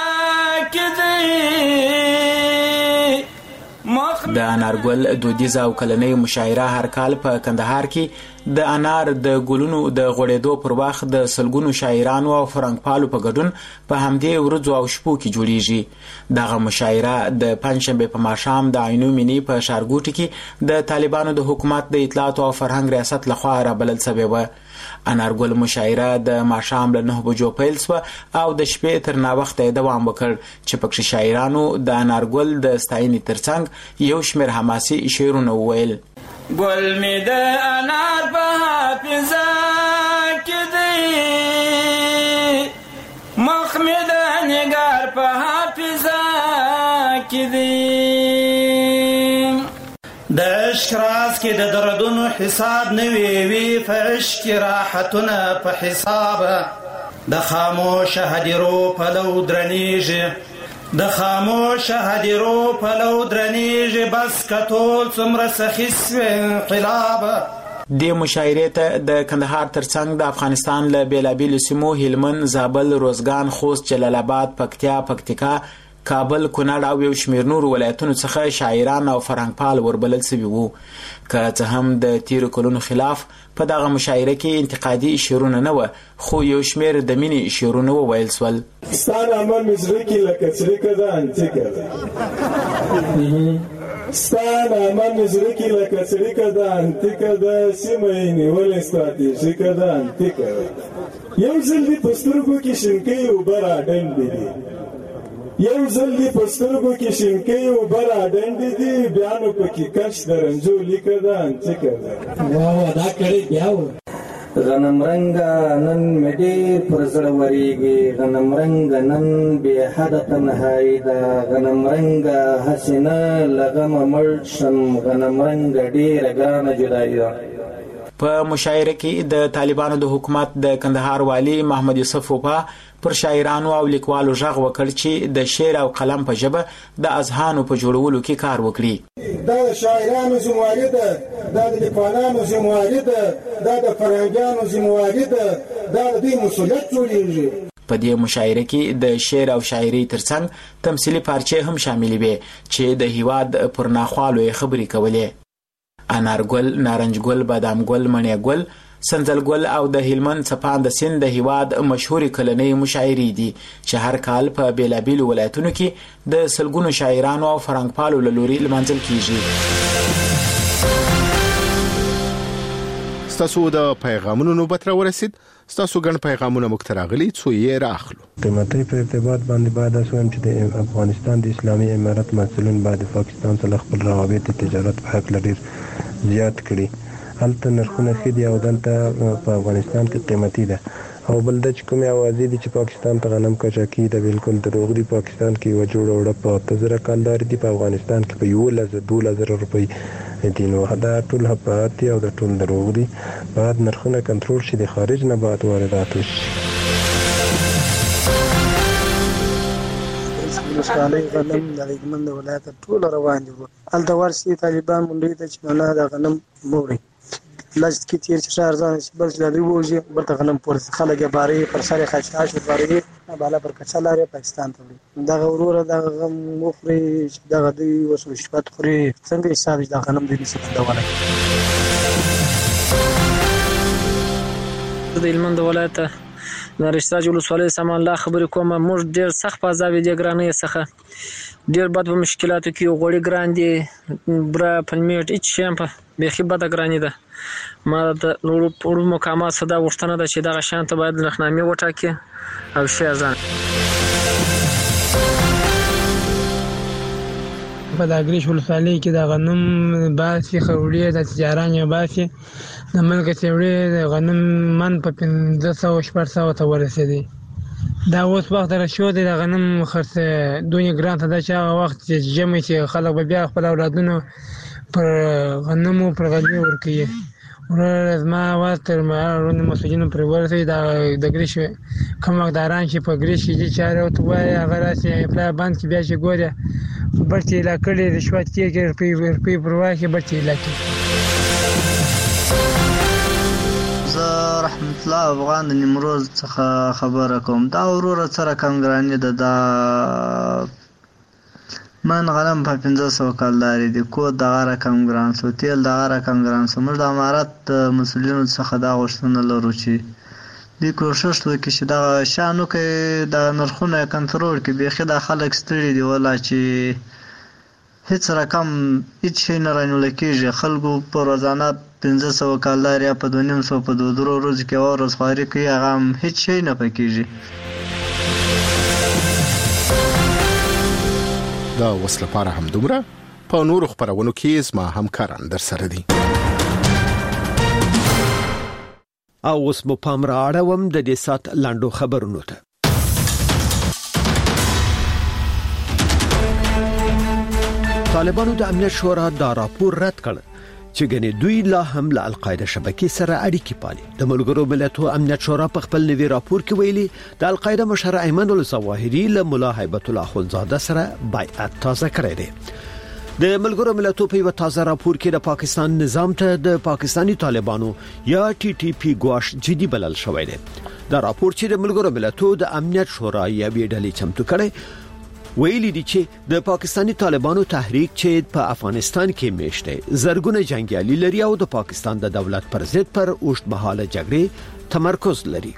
Speaker 21: د انارګل دودیزه او کلنۍ مشاعره هر کال په کندهار کې د انار د ګلونو د غوړېدو پر وخت د سلګونو شاعرانو او فرهنګپالو په ګډون په همدې ورځو او شپو کې جوړیږي. دغه مشاعره د پنځشنبې په ماښام د عینو مینی په ښارګوټي کې د طالبانو د حکومت د اطلاعات او فرهنګ ریاست لخوا رابلل شوې وه. انارګل مشاعره د ماښام له نه بجو پیل شوه او د شپې تر ناوخته یې دوام وکړ چې پکې شاعرانو د انارګل د ستاینې ترڅنګ یو شمېر حماسي شعرونه وویل. ګل مې د انار په حافظه کې دی، مخ مې د نګار په حافظه کې دی، د عشق راز کې د دردونو حساب نه وي وي په عشق کې راحتونه په حساب، د خاموش هدیرو پلو درنیږي، د خاموش هدیرو پلو درنیږي، بس کټول څومره سخي سوی انقلاب. د مشاعرې ته د کندهار ترڅنګ د افغانستان له بیلابیلو سیمو هلمند، زابل، روزګان، خوست، جلال آباد، پکتیا، پکتیکا، کابل، کونړ او یو شمېر نورو ولایتونو څخه شاعران او فرهنګپال وربلل شوي وو. که څه هم د تیرو کلونو خلاف په دغه مشاعره کې انتقادي شعرونه نه وه، خو یو شمېر د مینې شعرونه وویل سول.
Speaker 22: ستا نامه مې زړه کې لکه څړیکه ده انتیکه ده، ستا نامه مې زړه کې لکه څړیکه ده انتیکه ده، سیمه یې نیولې ستراتیژیکه ده انتیکه ده، یو ځل دې په سترګو کې شینکۍ اوبه راډنډې دي، یو ځل دې په سترګو کې شینکۍ اوبه راډنډې دي، بیا نو پکې کش د رنجو لیکه ده انتیکه ده. واه دا کړی بیا و. غنم رنګه نن مې ډېر پر زړه ورېږي، غنم رنګه نن بې حده تنهایي ده، غنم رنګه هسې نه له غمه مړ شم، غنم رنګه ډېره ګرانه جدایي ده.
Speaker 21: په مشاعره کې د طالبانو د حکومت د کندهار والی محمد یوسف وفا پر شاعرانو او لیکوالو غږ وکړ چې د شعر او قلم په ژبه د اذهانو په جوړولو کې کار وکړي.
Speaker 22: دا د شاعرانو ذمہواري ده، دا د لیکوالانو ذمہواري ده، دا د فرهنګیانو ذمہواري ده، دا د دوی مسؤلیت جوړیږي.
Speaker 21: په دې مشاعره کې د شعر او شاعري ترڅنګ تمثیلي پارچې هم شاملې وې چې د هیواد پر ناخوالو یې خبرې کولې. انارګل، نارنجګل، بادامګل، مڼېګل، سنځلګل او د هلمند څپان د سیند د هیواد مشهورې کلنۍ مشاعرې دي چې هر کال په بیلابیلو ولایتونو کې د سلګونو شاعرانو او فرهنګپالو له لوري لمانځل کیږي.
Speaker 10: ستاسو د پیغامونو نوبت را ورسید. ستاسو ګڼ پیغامونه موږ ته راغلي، څو یې راخلو.
Speaker 23: قیمتي په ارتباط باندې باید اسوم چې د افغانستان د اسلامي امارت مسؤلین باید پاکستان سره خپل روابط تجارت په حق لري زیات کړي. هلته نرخونه ښه دي او دلته په افغانستان کې قیمتي ده، او بل د چې کومې اوازې دي چې پاکستان ته غنم کچاکي ده بالکل دروغ دي. پاکستان کې یوه جوړه وړه په اته زره کلدارې دي، په افغانستان کې په یولس دولس زره روپۍ دي. نو دا ټول حقایق دي او دا ټول دروغ دي. باید نرخونه کنټرول شي، د خارج نه باید واردات وشي.
Speaker 24: ولسوالۍ غنم د هلمند ولایت ټول روان دي. هلته ورسي طالبان منډې ته چې نه د غنم موړي لږ کې تیر چې ارزان شي، بل چې د دوی ووځي بل ته غنم پورې خلک یې بارې پر سر یې خچاش بارې بالا پر کچا لارې پاکستان ته وړي. دغه وروره دغه غم وخوري چې دغه دوی اوس رشوت خوري، څنګه حساب چې د غنم دوی نشي بندولی.
Speaker 25: د هلمند ولایت د رشتاج ولسوالۍ سامان الله خبرې کوم. موږ ډېر سخت په عذاب دي، ګرانۍ څخه ډېر بد په مشکلاتو کې، غوړي ګران دي، بره پلمېټ هېڅ شی هم بیخي بده ګراني ده. ما د وړو مقامات څخه دا غوښتنه ده چې دغه شیانو ته باید نرخنامې وټاکي او ښې ارزانه.
Speaker 26: په د اګریش ولسوالۍ کې د غنم باسي خروړې د تجاران یې باسي د ملک چوړې د غنم من په پنځه سوه شپږ سوه ته ورسېدی. دا اوس وخت را شو دی د غنم خرڅ دونې ګران ته دا چې هغه وخت چې جمع چې خلک به بیا خپل اولادونو پر غنمو پر غلې ورکوي ورور زما واز تر مهاروند مسؤلینو پر ورسوي دا د ګریش کوم مقداران چې په ګریش دي چاره او ته وایي هغه راسي پلا باند کې بیا چې ګوره برچې لا کړي رشوت کې کې روپۍ روپۍ پر واکې برچې لا کې
Speaker 1: زه رحمت الله افغان د نیمروز څخه خبره کوم دا وروره سره کم ګراني ده دا من غنم په پنځه سوه کلدارې دي کود دغه رقم ګران سو تیل دغه رقم ګران سو موږ د امارت د مسؤلینو څخه دا غوښتنه لرو چې دوی کوښښ وکړي چې دغه شیان وکړي د نرخونه کنټرول کړي بیخي دا خلک ستړي دي والله چې هیڅ رقم هیڅ شی نه رانیول کېږي خلکو په روزانه پنځه سوه کلدارې یا په دوه نیم سوه په دوه درو ورځو کې یوه ورځ خواري کوي هغه هم هیڅ شی نه پکېږي
Speaker 10: دا اوس لپاره هم دومره په نورو خبرونو کې زما همکاران در سره دي
Speaker 3: او اوس مو پام را اړوم د دې سات لاندو خبرونو ته طالبانو د امنیت شورا دا راپور رد کړ چې ګنې دوی لا هم له القاعده شبکې سره اړیکې پالي د ملګرو ملتونو امنیت شورا په خپل نوي راپور کې ویلي د القاعده مشر ایمن الظواهري له مولا هیبت الله خونزاده سره بیعت تازه کړی دی د ملګرو ملتونو په یو تازه راپور کې د پاکستان نظام ته د پاکستانی طالبانو یا ټي ټي پی ګواښ جدي بلل شوی دی دا راپور چې د ملګرو ملتونو د امنیت شورا یا ویډلې چمتو کړي ویلي دي چې د پاکستانی طالبانو تحریک چې په افغانستان کې میشته زرګونه جنگیالي لري او د پاکستان د دولت پر ضد پر اوږدمهاله جګړې تمرکز لري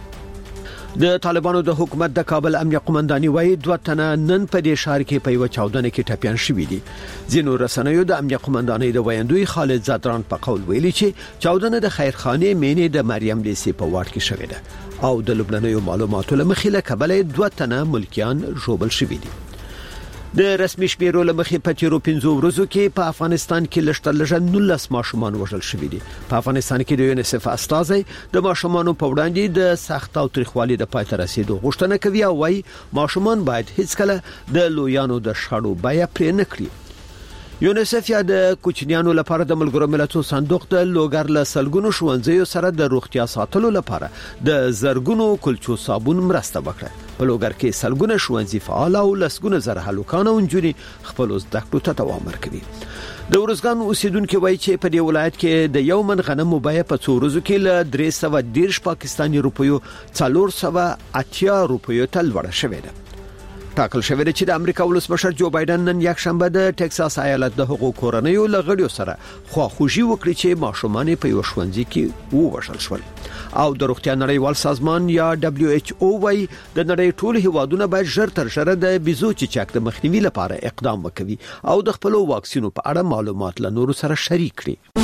Speaker 3: د طالبانو د حکومت د کابل امنیه قومنداني وایي دوه تنه نن په دې ښار کې په یو چاودنه کې ټپيان شوي دي ځینو رسنیو د امنیه قومنداني د ویاندوی خالد زادران په قول ویلي چې چاودنه د خیرخانه مینې د مریم لیسي په واټ کې شوې ده او د لبنانیو معلوماتو لمخې له کابل دوه تنه ملکیان ژوبل شوي دي د رسمي شمیرو لمخې په تیرو پنځو ورځو کې په افغانستان کې لږتر لږه نولس ماشومان وژل شوي دي په افغانستان کې د یونیسف استازي د ماشومانو په وړاندې د سخت او تریخوالي د پای ته رسیدو غوښتنه کوي او وايي ماشومان باید هیڅ کله د لویانو د شړو بیا پرې نه کړي یونیسف یا د کوچنیانو لپاره د ملګرو ملتونو صندوق د لوګر له سلګونو ښوونځیو سره د روغتیا ساتلو لپاره د زرګونو کلچو صابون مرسته وکړه په لوګر کې سلګونه ښوونځي فعال او لسګونه زره هلکان او نجونې خپل زده کړو ته دوام ورکوي د ورزګان اوسیدونکو وایي چې په دې ولایت کې د یو من غنمو بیه په څو ورځو کې له درې سوه دېرش پاکستاني روپیو څلور سوه اتیا روپیو ته لوړه شوې ده ټاکل شوی دی چې د امریکا ولسمشر جو بایدن نن یک شنبه د ټکساس ایالت د حقوق کورنیو لغړیو سره خواخوږي وکړي چې ماشومان په یو ښوونځي کې ووژل شول او د روغتیا نړیوال سازمان یا دبليو ایچ او وايي د نړۍ ټول هیوادونه باید ژر تر ژره د بیزو چیچک د مخنیوي لپاره اقدام وکړي او د خپل واکسینو په اړه معلومات له نورو سره شریک کړي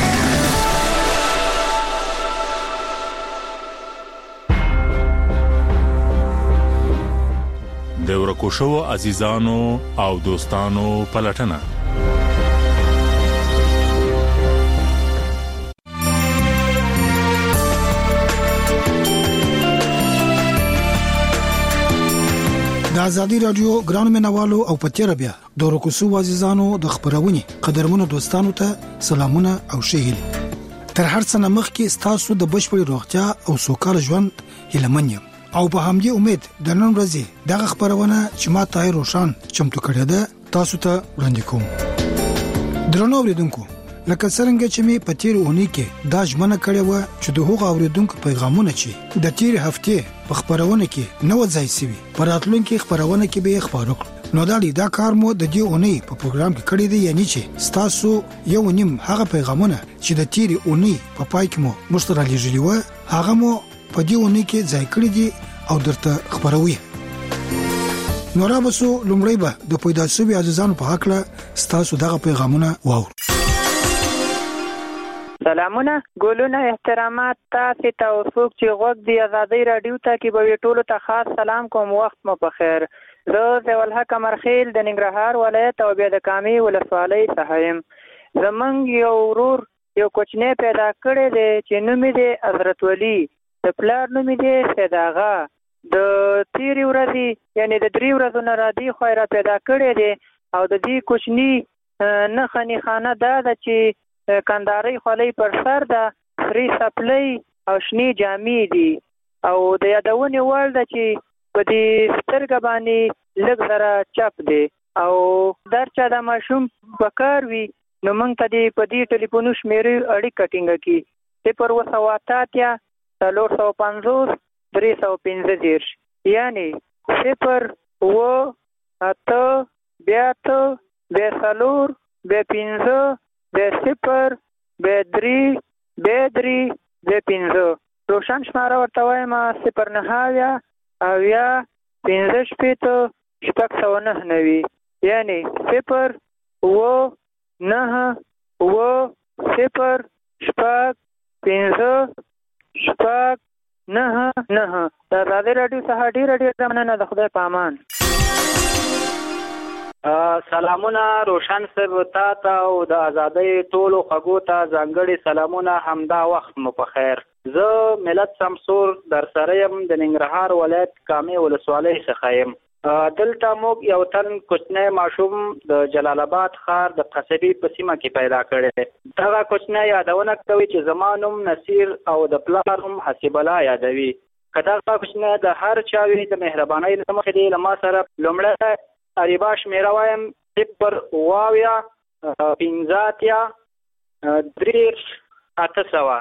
Speaker 4: د ورکو شو عزیزانو او دوستانو پلټنه
Speaker 5: د ازادي رادیو ګران منوالو او پتیره بیا د ورکو شو عزیزانو د خبرونې قدرمنو دوستانو ته سلامونه او شهیل تر هر څه مخ کې تاسو د بشپړ روغتیا او سوکاله ژوند هیلمنیم او په همدې امید د نن ورځې دغه خبرونه چې ما ته روشن چمتو کړې ده تاسو ته وړاندې کوم درنو اوریدونکو لکه څنګه چې می په تیر اونۍ کې دا ژمنه کړې و چې د هغو اوریدونکو پیغامونه چې د تیر هفته په خبرونه کې نو ځای سوي پر راتلونکي خبرونه کې به خبرو نو دا دا کار مو د دې اونۍ په پروګرام کې کړی دی یعنی چې تاسو یو نیم هغه پیغامونه چې د تیر اونۍ په پای کې مو مشترک لېږلي و هغه مو په دې اونۍ کې ځای کړی دي او درته خبروي نو را بسو لومړی به د پیدا شوی عزیزانو په حق له تاسو دغه پیغامونه واور
Speaker 6: سلامونه ګولونه احترامات تاسو ته او څوک چې غوږ دی ازادي رادیو ته کې به ټولو ته خاص سلام کوم وخت مو په خیر زه زول حق مرخیل د ننګرهار ولایت او بیا د کامي ولسوالۍ څخه یم زمونږ یو ورور یو کوچنی پیدا کړی دی چې نوم یې دی حضرت ولی د پلار نوم یې دی سید آغا د تیرې ورځې یعنی د درې ورځو نه را دې خوا را پیدا کړی دی او د دې کوچني نښه نښانه دا ده چې کندهارۍ خولۍ پر سر ده، سرې څپلۍ او شنې جامې دي او د یادونې وړ ده چې په دې سترګه باندې لږ زره چپ دی او در چا د ماشوم په کار وي نو موږ ته دې په دې ټلیفونو شمېرې اړیکه ټینګه کړي صفر اوه سوه اته اتیا څلور سوه پنځوس درې سوه پنځه دېرش یعنې صفر اوه اته بیا اته بیا څلور بیا پنځه بیا صفر بیا درې بیا درې بیا پنځه روشن شماره ورته وایم صفر نهه اویا اویا پنځه شپېته شپږ سوه نهه نوي یعنې صفر اوه نهه اوه صفر شپږ پنځه شپږ نهه نهه د ازادۍ راډیو څخه ډېره ډېره مننه، د خدای په امان.
Speaker 2: سلامونه روشن صاحب تا ته او د ازادۍ ټولو خوږو ته ځانګړي سلامونه، همدا وخت مو په خیر. زه ملت شمسور در سره یم، د ننګرهار ولایت کامې ولسوالۍ څخه یم. دلته موږ یو تن کوچنی ماشوم د جلال آباد ښار د قصبې په سیمه کې پیدا کړی. دغه کوچنی یادونه کوي چې زما نوم نصیر او د پلار نوم حسیب الله یادوي. که دغه کوچنی د هر چا وي د مهربانۍ له مخې دی له ما سره لومړی اریبا شمېره وایم صفر اوه اویا پنځه اتیا دېرش اته سوه.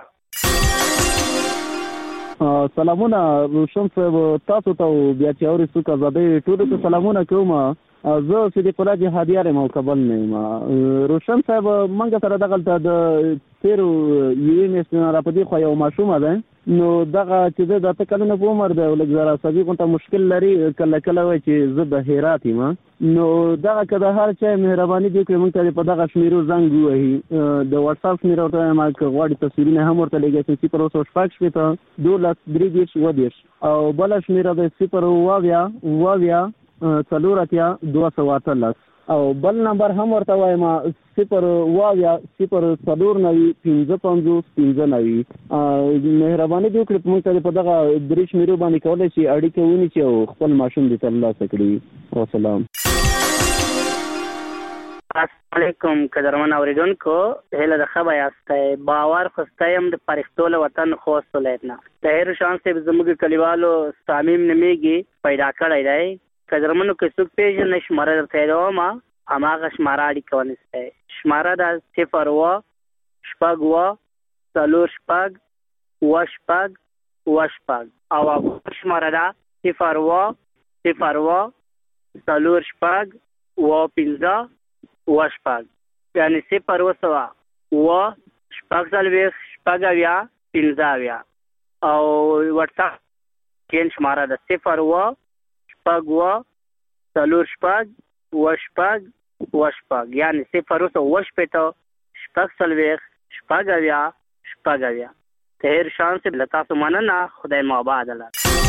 Speaker 11: سلامونه روشن صاحب تاسو ته بیا چې اورې څوک ازادۍ ټولو ته سلامونه کوم. زه صدیق الله جهادیار یم او کابل نه یم. روشن صاحب موږ سره دغلته د تېرو یوې میاشتې نه را په دې خوا یو ماشومه دی نو دغه چې دی د اته کلونو په عمر دی او لږ ذره عصبي غونته مشکل لري. کله کله وایي چې زه د هرات یم نو دغه که د هر چا مهرباني دې کړي موږ ته په دغه شمېرو زنګ ووهي. د وټساپ شمېره ورته وایم که غواړي تصویرونه هم ورته لېږئ چې صفر اوه سوه شپږ شپېته دولس درې دېرش اووه دېرش او بله شمېره د صفر اوه اویا اوه اویا څلور اتیا دوه سوه اتلس او بل نمبر هم ورته وایم صفر اوه اویا صفر څلور نوي پنځه پنځوس پنځه نوي. مهرباني دې وکړي موږ ته په دغه درې شمېرو باندې کولی شي اړیکې ونیسي او خپل ماشوم دې ترلاسه کړي. وسلام.
Speaker 12: السلام علیکم قدرمن اوریدونکو، هیله د ښه به یاستئ. باور خوستی یم د پرښتو له وطن خوست ولایت نه. طاهر شان صاحب زموږ کلیوالو صامیم نومیږي پیدا کړی دی. قدرمنو که څوک پېژنئ شماره درته یادوم، هماغه شماره اړیکه ونیسئ. شماره ده صفر اوه شپږ اوه څلور شپږ اوه شپږ اوه شپږ او شماره ده صفر اوه صفر اوه څلور شپږ اوه پنځه اوه شپږ یعنې صفر اوه سوه اوه شپږ څلوېښت شپږ اویا پنځه اویا او وټساپ کین شماره ده صفر اوه شپږ اوه څلور شپږ اوه شپږ اوه شپږ یعنې صفر اوه سوه اوه شپېته شپږ څلوېښت شپږ اویا شپږ اویا. طاهر شان صاحب له تاسو مننه، خدای مو آباد الله.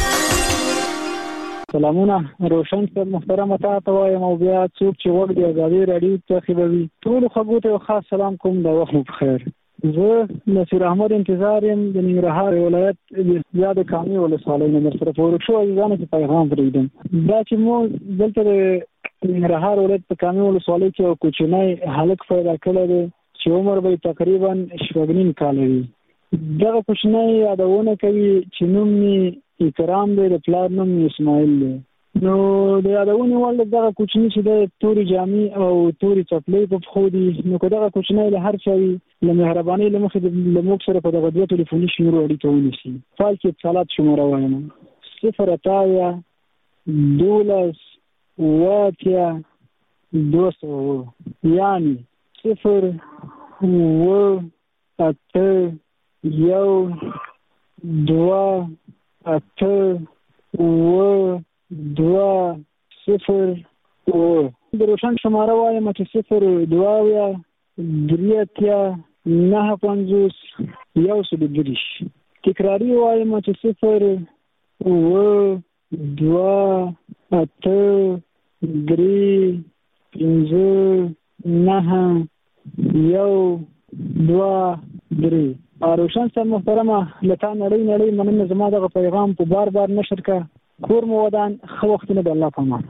Speaker 13: سلامونه روشن صاحب محترمه تا ته وایم او بیا څوک چې وخت د ازادۍ راډیو تعقیبوي ټولو خوږو ته یو خاص سلام کوم، د وخت مو په خیر. زه نصیر احمد انتظار یم د ننګرهار ولایت یا د کامې ولسوالۍ نه درسره په ورک شوو عزیزانو کې پیغام پرېږدم. دا چې موږ دلته د ننګرهار ولایت په کامې ولسوالۍ کې یو کوچنی هلک پیدا کړی دی چې عمر به یې تقریبا شپږ نیم کاله وي. دغه کوچنی یادونه کوي چې نوم یې اکرام دی، د پلار نوم اسماعیل دی. نو د یادونې وړ دغه کوچني چې د تورې جامې او تورې څپلۍ په پښو دي نو که دغه کوچنی له هر چا وي له مهربانۍ له مخې له موږ سره په دغه دوه ټلیفوني شمېرو اړیکه ونیسي. فال کې اتصالات شماره وایم صفر اته اویا دولس اوه اتیا دوه سوه اووه یعنې صفر اوه اته یو دوه اته اوه دوه صفر اوه. د روشن شماره وایم چې صفر دوه اویا درې اتیا نهه پنځوس یو سل دېرش. تکراري وایم چې صفر اوه دوه اته درې پنځه نهه یو دوه درې. روشن صاحب محترمه له تا نړۍ نړۍ مننه، زما دغه پیغام په بار بار نشر کړه کور مو ودان خو وختونه د الله په امان.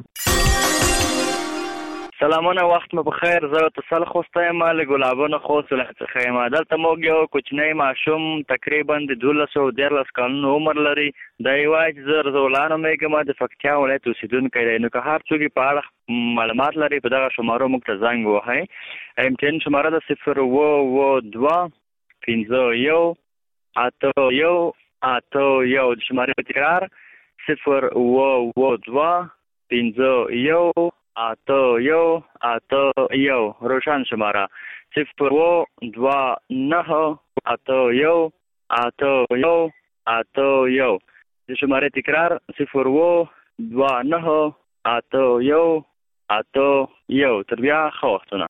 Speaker 14: سلامونه، وخت مو بخیر. زه اتصال خوستایم له ګلابونو خوست ولایت څخه یم. دلته موږ یو کوچنی ماشوم تقریبا د دولس او دیارلس کلونو عمر لري. دی وایي چې زه رضوالله نومیږم، د پکتیا ولایت اوسېدونکی دی. نو که هر څوک په اړه معلومات لري په دغه شمارو موږ ته زنګ ووهئ. امتحان شماره ده صفر اوه اوه دوه پنځه یو اته یو اته یو. د شمارې په تکرار صفر اوه اوه دوه پنځه یو اته یو اته یو. روشن شماره صفر اوه دوه نهه اته یو اته یو اته یو. د شمارې تکرار صفر اوه دوه نهه اته یو اته یو. تر بیا ښه وختونه.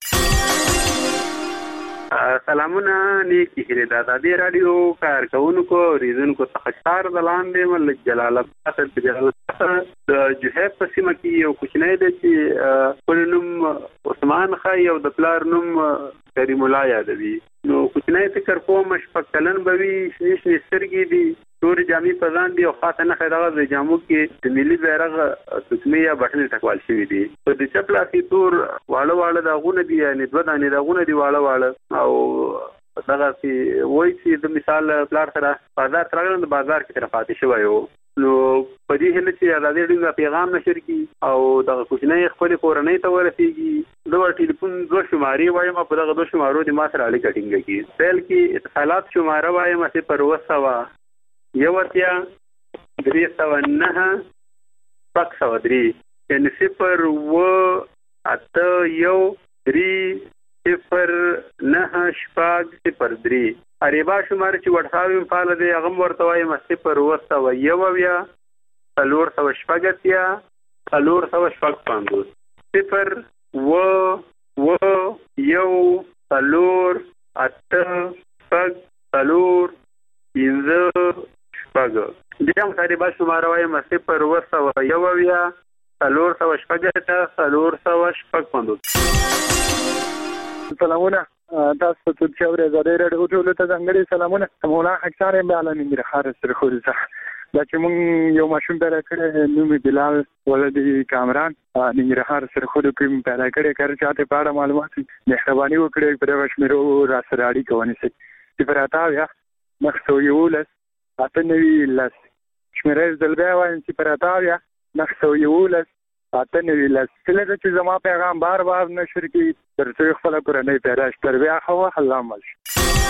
Speaker 15: سلامونه، نیکی هیلې د ازادي راډیو کارکوونکو اوریدونکو څخه چار د لاندې ملک جلال آباد د جلال آباد د جوهیب په سیمه کې یو کوچنی دی چې خپل نوم عثمان ښایي او د پلار نوم کریم الله یادوي. نو کوچنی فکر کوم شپږ کلن به وي، شنې شنې سترګې دي، تورې جامې په ځان دي او خاصه نښه دغه د جامو کې د ملي بیرغ سکمې یا بټنې ټکوال شوي دي. په د چپ لاس کې تور واړه واړه داغونه دي، یعنې دوه دانې داغونه دي واړه واړه. او دغسې وایي چې د مثال پلار سره بازار ته راغلم، د بازار کې ترې پاتې شوی و. نو په دې هیله چې ازادي راډیو پیغام نشر کړي او دغه کوچنی خپلې کورنۍ ته ورسېږي. زه ور ټلیفون دوه شمارې وایم، په دغه دوه شمارو دې ما سره اړیکه ټینګه کړي. پیل کې اتصالات شماره وایم صفر اوه سوه یو اتیا درې سوه نهه شپږ سوه درې، یعنې صفر اوه اته یو درې صفر نهه شپږ صفر درې. اریبا شماره چې وټساپ یې فعال دی هغه هم ورته وایم صفر اوه سوه یو اویا څلور سوه شپږ اتیا څلور سوه شپږ پنځوس. صفر اوه اوه یو څلور اته شپږ څلور پنځه شپږ. بیا هم اریبا شماره وایم صفر اوه سوه یو اویا څلور سوه شپږ اتیا څلور سوه شپږ پنځوس.
Speaker 16: سلامونه، تاسو ته چې اورئ ازادي راډیو ټولو ته ځانګړي سلامونه. مولانا حقسار یم د ننګرهار سرخوري څخه. دا چې موږ یو ماشوم پیدا کړی نوم یې بلال ولدي کامران ننګرهار سرخوري کې پیدا کړی. که چاته په اړه معلومات مهرباني وکړئ په دغه شمېرو را سره اړیکه ونیسئ. صفر اته اویا نهه سوه یولس اته نوي لس. شمېره یې ځل بیا وایم صفر اته اویا نهه سوه یولس اته نوي لس. هیله ده چې زما پیغام بار بار نشر کړي تر څو خپله کورنۍ پیدا شي. تر بیا ښه وخت، الله مل شي.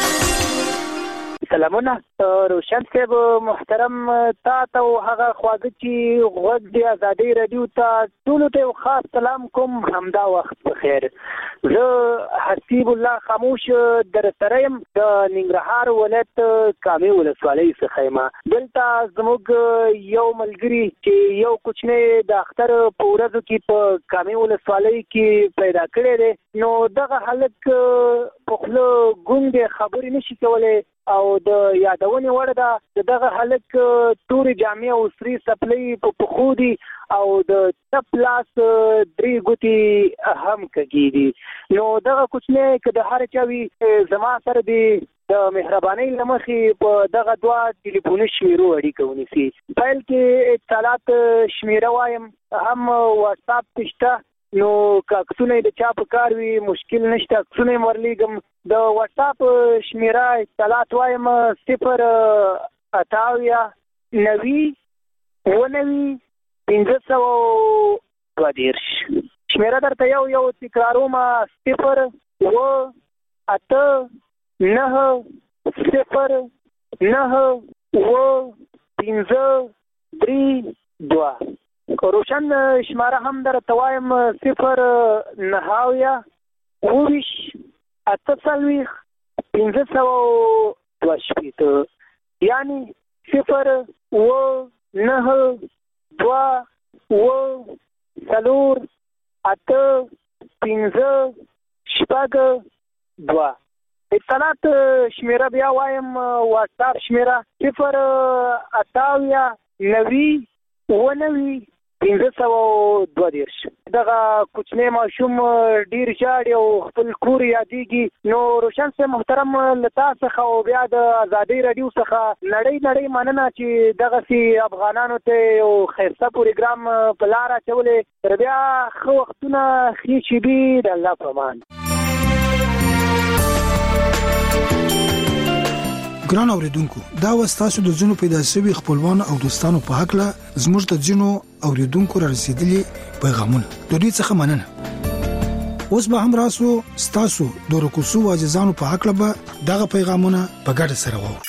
Speaker 18: سلامونه روشن صاحب محترم، تا ته او هغه خواږه چې غوږ د ازادۍ راډیو ته ټولو ته یو خاص سلام کوم. همدا وخت بخیر. زه حسیب الله خاموش در سره یم د ننګرهار ولایت کامې ولسوالۍ څخه یم. دلته زموږ یو ملګري چې یو کوچنی د اختر په ورځو کې په کامې ولسوالۍ کې پیدا کړی دی. نو دغه هلک په خوله ګونګ دی، خبرې نشي کولی او د یادونې وړ ده د دغه هلک تورې جامې او سرې څپلۍ په پښو دي او د چپ لاس درې ګوتې هم کږې دي. نو دغه کوچنی که د هر چا وي زما سره دی د مهربانۍ له مخې په دغه دوه ټلیفوني شمېرو اړیکه ونیسي. پیل کې اتصالات شمېره وایم، هم واټساپ کې شته. نو که عکسونه یې د چا په کار وي مشکل نشته، عکسونه یې ورلیږم. د واټساپ شمېره اتصالات وایم صفر اته اویا نوي اوه نوي پنځه سوه دوه دېرش. شمېره درته یو یو تکراروم صفر اوه اته نهه صفر نهه اوه پنځه درې دوه. روشن شماره هم درته وایم صفر نهه اویا اوه ویشت اته څلوېښت پنځه سوه دوه شپېته، یعنې صفر اوه نهه دوه اوه څلور اته پنځه شپږ دوه. اتصالات شمېره بیا وایم واټساپ شمېره صفر اته اویا نوي اوه نوي پنځه سوه دوه دېرش. دغه کوچنی ماشوم ډېر ژاړي او خپل کور یادېږي. نو روشن صاحب محترم له تا څخه او بیا د ازادۍ راډیو څخه نړۍ نړۍ مننه چې دغسې افغانانو ته یو ښایسته پروګرام په لاره اچولې. تر بیا ښه وختونه، ښې شېبې، د الله په امان.
Speaker 5: ګران اوریدونکو، دا و ستاسو د ځینو پیدا شوي خپلوانو او دوستانو په حق له زموږ د ځینو اوریدونکو را رسیدلي پیغامونه. د دوی څخه مننه. اوس به هم راسو ستاسو د رکوسو عزیزانو په حق له دغه پیغامونه په ګډه سره وو.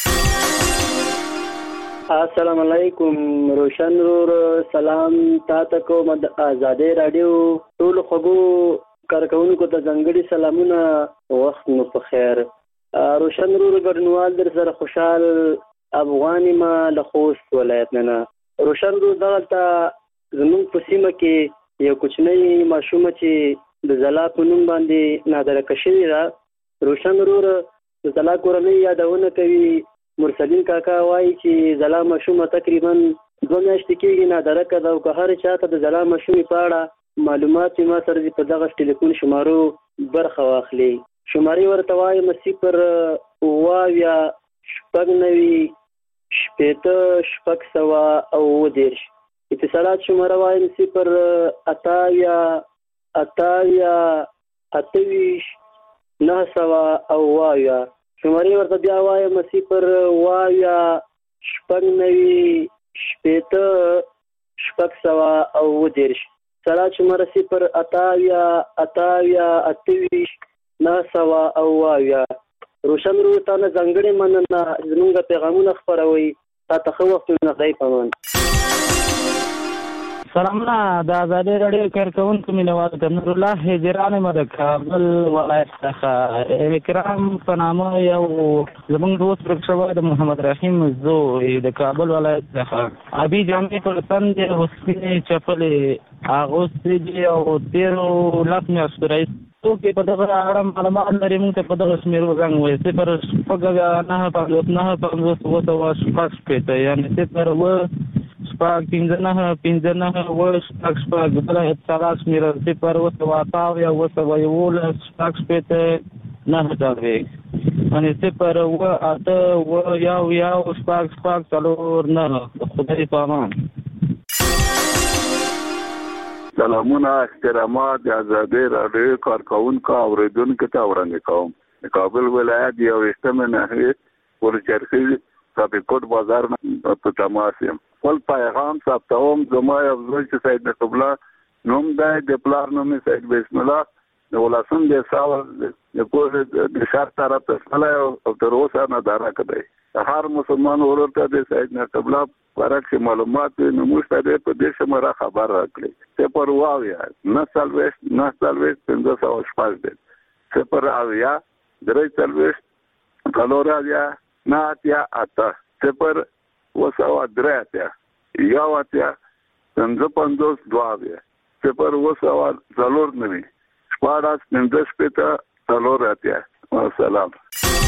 Speaker 7: السلام علیکم روشن رور، سلام تاسو کوم د آزادۍ رادیو ټول خوګو کارکونکو ته ځانګړي سلامونه. وخت مو په خیر. روشن رور ګډنوال در سره خوشحال افغاني ما له خوست ولایت نه. روشن رور دغلته زموږ په سیمه کې یو کوچنی ماشوم چې د ځلا په نوم باندې نادرکه شوې ده. روشن رور د ځلا کورنۍ یادونه کوي. مرسلین کاکا وایي چې ځلا ماشومه تقریبا دوه میاشتې کېږي نادرکه ده، او که هر چا ته د ځلا ماشومې په اړه معلومات ما سره په دغه ټلیفون شمارو برخه واخلي. شماري ورته وایم صفر اویا شپږ نوي شپېته شپږ سوه او اووه دېرش. اتصالات شماره وایم صفر اتاویا اتاویا اته ویشت نهه سوه او اویا. شماري ورته بیا وایم صفر اویا شپږ نوي شپېته شپږ سوه او اووه دېرش. اتصالات شماره صفر اتاویا اتاویا اته ویشت نهه سوه او اویا. روشن رور ته نه ځانګړې مننه، زموږ پیغامونه خپروئ. تا ته ښه وختونه، خدای په امان.
Speaker 8: سلامونه د آزادۍ راډیو کارکوونکو مینوالو ته. نورالله هجران یم د کابل ولایت څخه. اکرام په نامه یو زموږ دوست ورک شوی د محمد رحیم زوی د کابل ولایت څخه. ابي جامې په تن دي، سپینې چپلې اغوستې دي او تېرو لس میاشتو راهیسې څوک په دغه اړه معلومات لري. موږ ته په دغه شمېرو زنګ ووایي صفر شپږ اویا نهه پنځوس نهه پنځوس اووه سوه شپږ شپېته، یعنې صفر اووه شپږ پنځه نهه پنځه نهه اووه شپږ شپږ. بله اتصالات شمېره صفر اووه سوه اته اویا اووه سوه یولس شپږ شپېته نهه څلوېښت، یعنې صفر اووه اته اووه یو یو شپږ شپږ څلور نهه. د خدای په امان.
Speaker 9: سلامونه، احترامات د آزادۍ راډیو کارکوونکو اوریدونکو ته وړاندې کوم. د کابل ولایت یو ویشتمه ناحیې پورچرخي صافیکوټ بازار نه په تماس یم. خپل پیغام ثبتوم. زما یو زوی چې سید نصرالله نوم دی، د پلار نوم یې سید بسم الله، د ولسم د ساول د پوهې د شرق طرف ته تللی او تر اوسه نادرکه دی. هر مسلمان ورور ته د سید نصرالله باره کې معلومات وي نو موږ ته دې په دې شماره خبر راکړي. صفر اووه اویا نهه څلوېښت نهه څلوېښت پنځه سوه شپږ دېرش. صفر اویا درې څلوېښت څلور اویا نهه اتیا اته. صفر اووه سوه درې اتیا یو اتیا پنځه پنځوس دوه اویا. صفر اووه سوه څلور نوي شپاړس پنځه شپېته څلور اتیا. والسلام.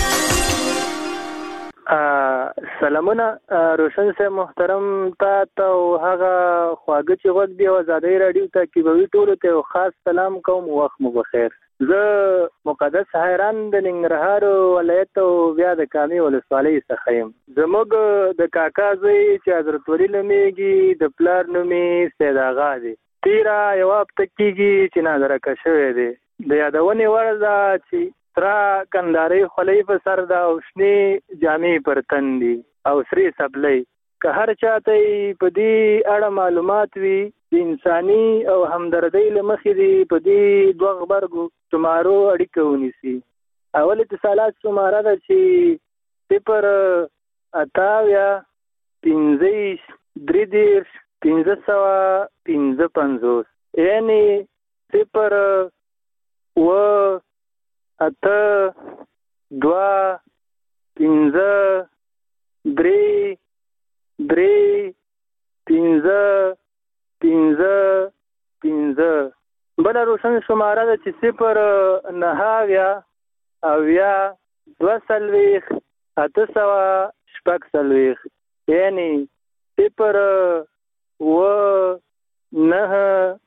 Speaker 6: سلامونه روشن صاحب محترم، تا ته او هغه خواږه چې غوږ دی او ازادۍ راډیو تعقیبوي ټولو ته یو خاص سلام کوم. وخت مو بخیر. زه مقدس حیران د ننګرهار ولایت او بیا د کامې ولسوالۍ څخه یم. زموږ د کاکا زوی چې حضرت ولي نومیږي، د پلار نوم یې سید آغا دی. تېره یوه هفته کېږي چې نادرکه شوی دی. د یادونې وړ ده چې ترا کندارۍ خولۍ په سر ده او شنې جامې پر تن دي او سرې سبلۍ. که هر چاته په دې اړه معلومات وي د انساني او همدردۍ له مخې دي په دې دوه غبرګو شمارو اړیکه ونیسي. اول اتصالات شماره ده چې صفر اته اویا پنځه ویشت درې دېرش پنځه سوه پنځه پنځوس، یعنې صفر اووه اته دوه پنځه درې درې پنځه پنځه پنځه. بله روشن شماره ده چې صفر نهه اویا اویا دوه څلوېښت اته سوه شپږ څلوېښت، یعنې صفر اووه
Speaker 18: نه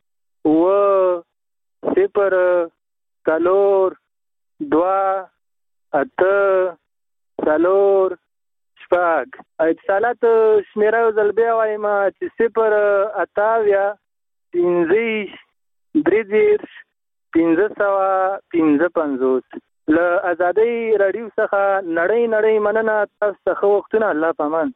Speaker 18: اوه صفر څلور دوه اته څلور شپږ. اتصالات شمیره یو ځل بیا وایم چې صفر اته اویا پنځه درې دېرش پنځه سوه پنځه پنځوس. له ازادۍ راډیو څخه نړۍ نړۍ مننه. تاسو ته ښه وختونه. الله پامان.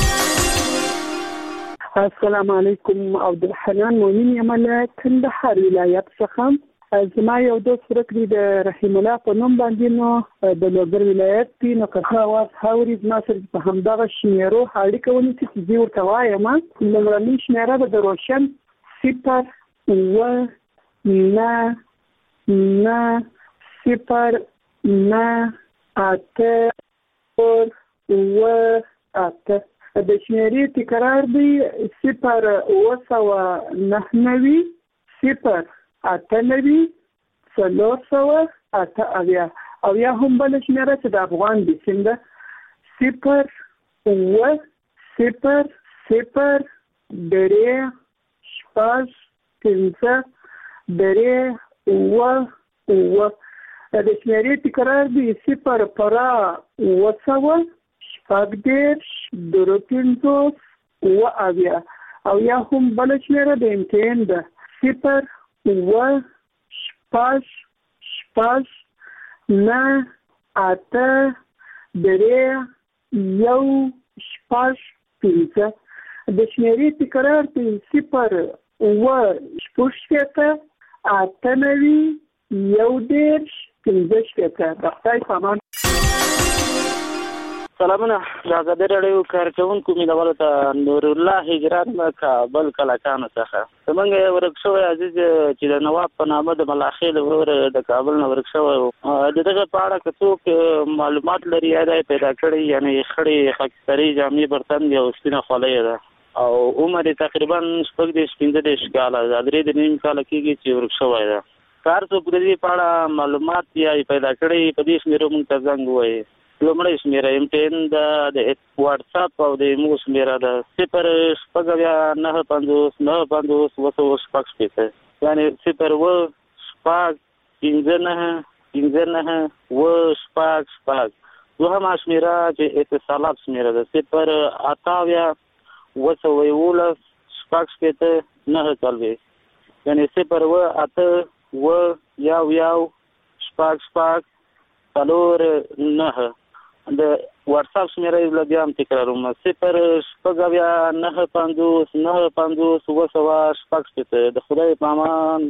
Speaker 17: السلام علیکم. عبدالحنان مومن یم له کندهار ولایت څخه. زما یو دوست ورک دی د رحیم الله په نوم باندې، نو د لوګر ولایت کې. نو که ښه اواز اوري زما سره په همدغه شمیرو اړیکه ونیسي چې زه ورته وایم. لومړنۍ شمیره به د روشن صفر اوه نه نه صفر نه اته اوه اته. د شمیرې تکرار دی صفر اوه سوه نهه نوي صفر اته نوي څلور سوه اته اویا. او یا هم بله شمیره چې د افغان د سیم ده صفر اوه صفر صفر درې شپږ پنځه درې اوه اوه. د شمیرې تکرار دی صفر پره اوه سوه شپږ دېرش درې پنځوس اوه اویا. او یا هم بله شمیره د امتحان ده صفر اوه شپږ شپږ نه اته درې یو شپږ پنځه. د شمیرې تکرار دی صفر اوه شپږ شپېته اته نوي یو دېرش پنځه شپېته. د خدای په امان.
Speaker 12: سلامونه. د ازادۍ راډیو کارکوونکو مینوالو ته نور الله هجران له کابل کلکانو څخه. زموږ یو ورک شوی عزیز چې د نواب په نامه د ملاخیل ورور د کابل نه ورک شوی و، د دغه په اړه که څوک معلومات لري یا دا پیدا کړی، یعنی خړې خاکستري جامې برتن دی او سپینه خولۍ ده او عمر یې تقریبا شپږ دېرش پنځه دېرش کاله ده. درې د نیم کاله کېږي چې ورک شوی ده. که هر څوک د دې په اړه معلومات یا پیدا کړی په دې شمېرو موږ ته زنګ ووایي. لومړی شمیره امتحان د واټس اپ او د ایمو شمیره ده صفر شپږ اویا نهه پنځوس نهه پنځوس اوه سوه شپږ شپېته، یعنې صفر اوه شپږ پنځه نهه پنځه نهه اوه شپږ شپږ. دوهمه شمیره چې اتصالات شمیره ده صفر اته اویا اوه سوه یولس شپږ شپېته نهه څلوېښت، یعنې صفر اوه اته اوه یو یو شپږ شپږ څلور نهه. د واټس اپ شمیره یې بیا هم تکراروم صفر شپږ اویا نهه پنځوس نهه پنځوس اوه سوه شپږ شپېته. د خدای په امان.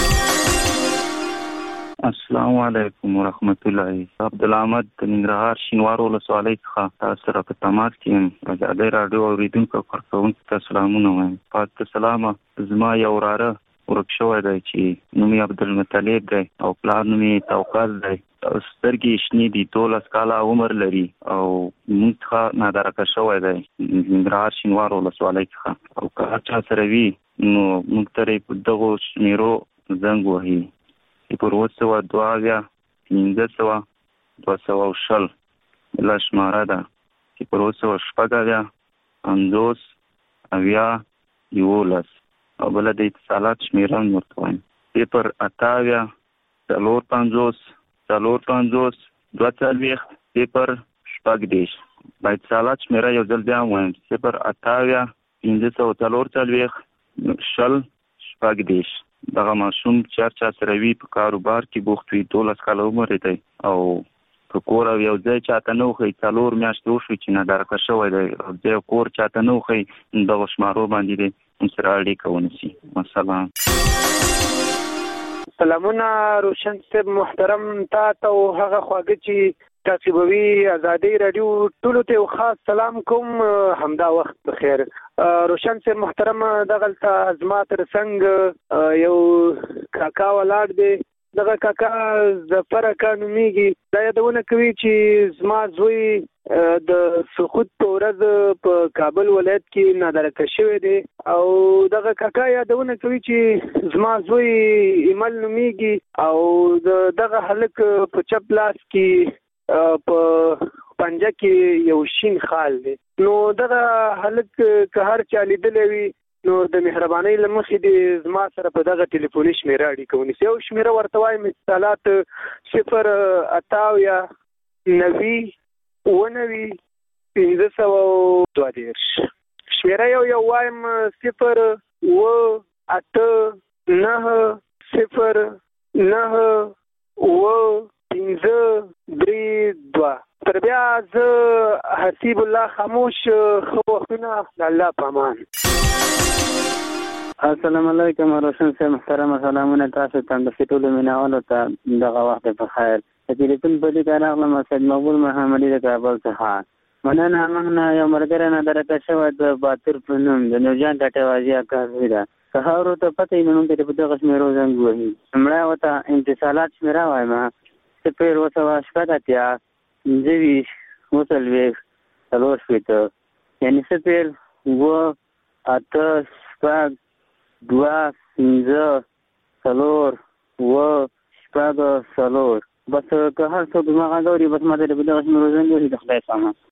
Speaker 19: السلام علیکم ورحمت الله. عبدالحمد د ننګرهار شینوار ولسوالۍ څخه تاسو سره په تماس کې یم. ازادۍ راډیو اورېدونکو او کارکوونکو ته سلامونه وایم. پاک سلامه. زما یو وراره ورک شوی دی چې نوم یې عبدالمطلب دی او پلار نوم یې توقاز دی. سترګې شنې دي، دولس کاله عمر لري او موږ څخه نادرکه شوی دی ننګرهار شینوار ولسوالۍ څخه. او که هر چا سره وي نو موږ ته په دغو شمیرو زنګ وهي صفر اوه سوه دوه اویا پنځه سوه دوه سوه شل. بله شماره ده صفر اوه سوه شپږ اویا پنځوس اویا یولس. او بله د اتصالات شمیره هم ورته وایم صفر اته اویا څلور پنځوس څلور پنځوس دوه څلوېښت صفر شپږ دېرش. د اتصالات شمیره یو ځل بیا هم وایم صفر اته اویا پنځه سوه څلور څلوېښت شل شپږ دېرش. دغه ماشوم چې هر چا سره وي په کاروبار کې بوخت وي، دولس کاله عمر یې دی او په کور او یو ځای چاته نه وښیي، څلور میاشتې وشوي چې نادرکه شوی دی او ځای کور چاته نه وښیي، دغو شمارو باندې دی هم سره اړیکه ونیسي. والسلام.
Speaker 18: سلامونه روشن صاحب محترم، تا ته او هغه خواږه چې تعقیبوي ازادۍ راډیو ټولو ته یو خاص سلام کوم. همدا وخت بخیر. روشن صاحب محترم، دغلته زما تر څنګ یو کاکا ولاړ دی. دغه کاکا ظفر اکا نومیږي. دا یادونه کوي چې زما زوی د سقوط په ورځ په کابل ولایت کې نادرکه شوی دی او دغه کاکا یادونه کوي چې زما زوی ایمل نومیږي او دغه هلک په چپ لاس کې په پنجه کې یو شین خال دی. نو دغه هلک که هر چا لیدلی وي
Speaker 20: نو د مهربانۍ لمخې د زما سره په دغه ټلیفوني شمیره اړیکه ونیسي. یو شمیره ورته وایم اتصالات صفر اتاویا نوي اووه نوي پنځه سوه دوه دېرش. شمیره یو یو وایم صفر اووه اته نهه صفر نهه اووه پنځه درې دوه. تر بیا زه حسیب الله خاموش ښه وختونه د الله په امان.
Speaker 11: السلام علیکم روشن صاحب محترمه سلامونه تاسو ته د ټولو مینوالو ته دغه وخت په خیر. د ټلیفون په لیکه راغلم سید مقبول محمدي د کابل څخه. مننه موږ نه یو ملګری نه درکه شوی د باتور په نوم د نورجان ټاټه واجیا کاروي ده. سهار ورته پته یې نوم ته په دغه شمیرو زنګ وهي. مړه ورته انتصالات شمیره وایم صفر اوه سوه شپږ اتیا پنځه ویشت اوه څلوېښت څلور شپېته یعنې صفر اوه اته شپږ دوه پنځه څلور اوه شپږ څلور. بس که هر څوک زما غږ اوري بس ما ته د دغه شمیرو زنګ وهي. د خدای په امان.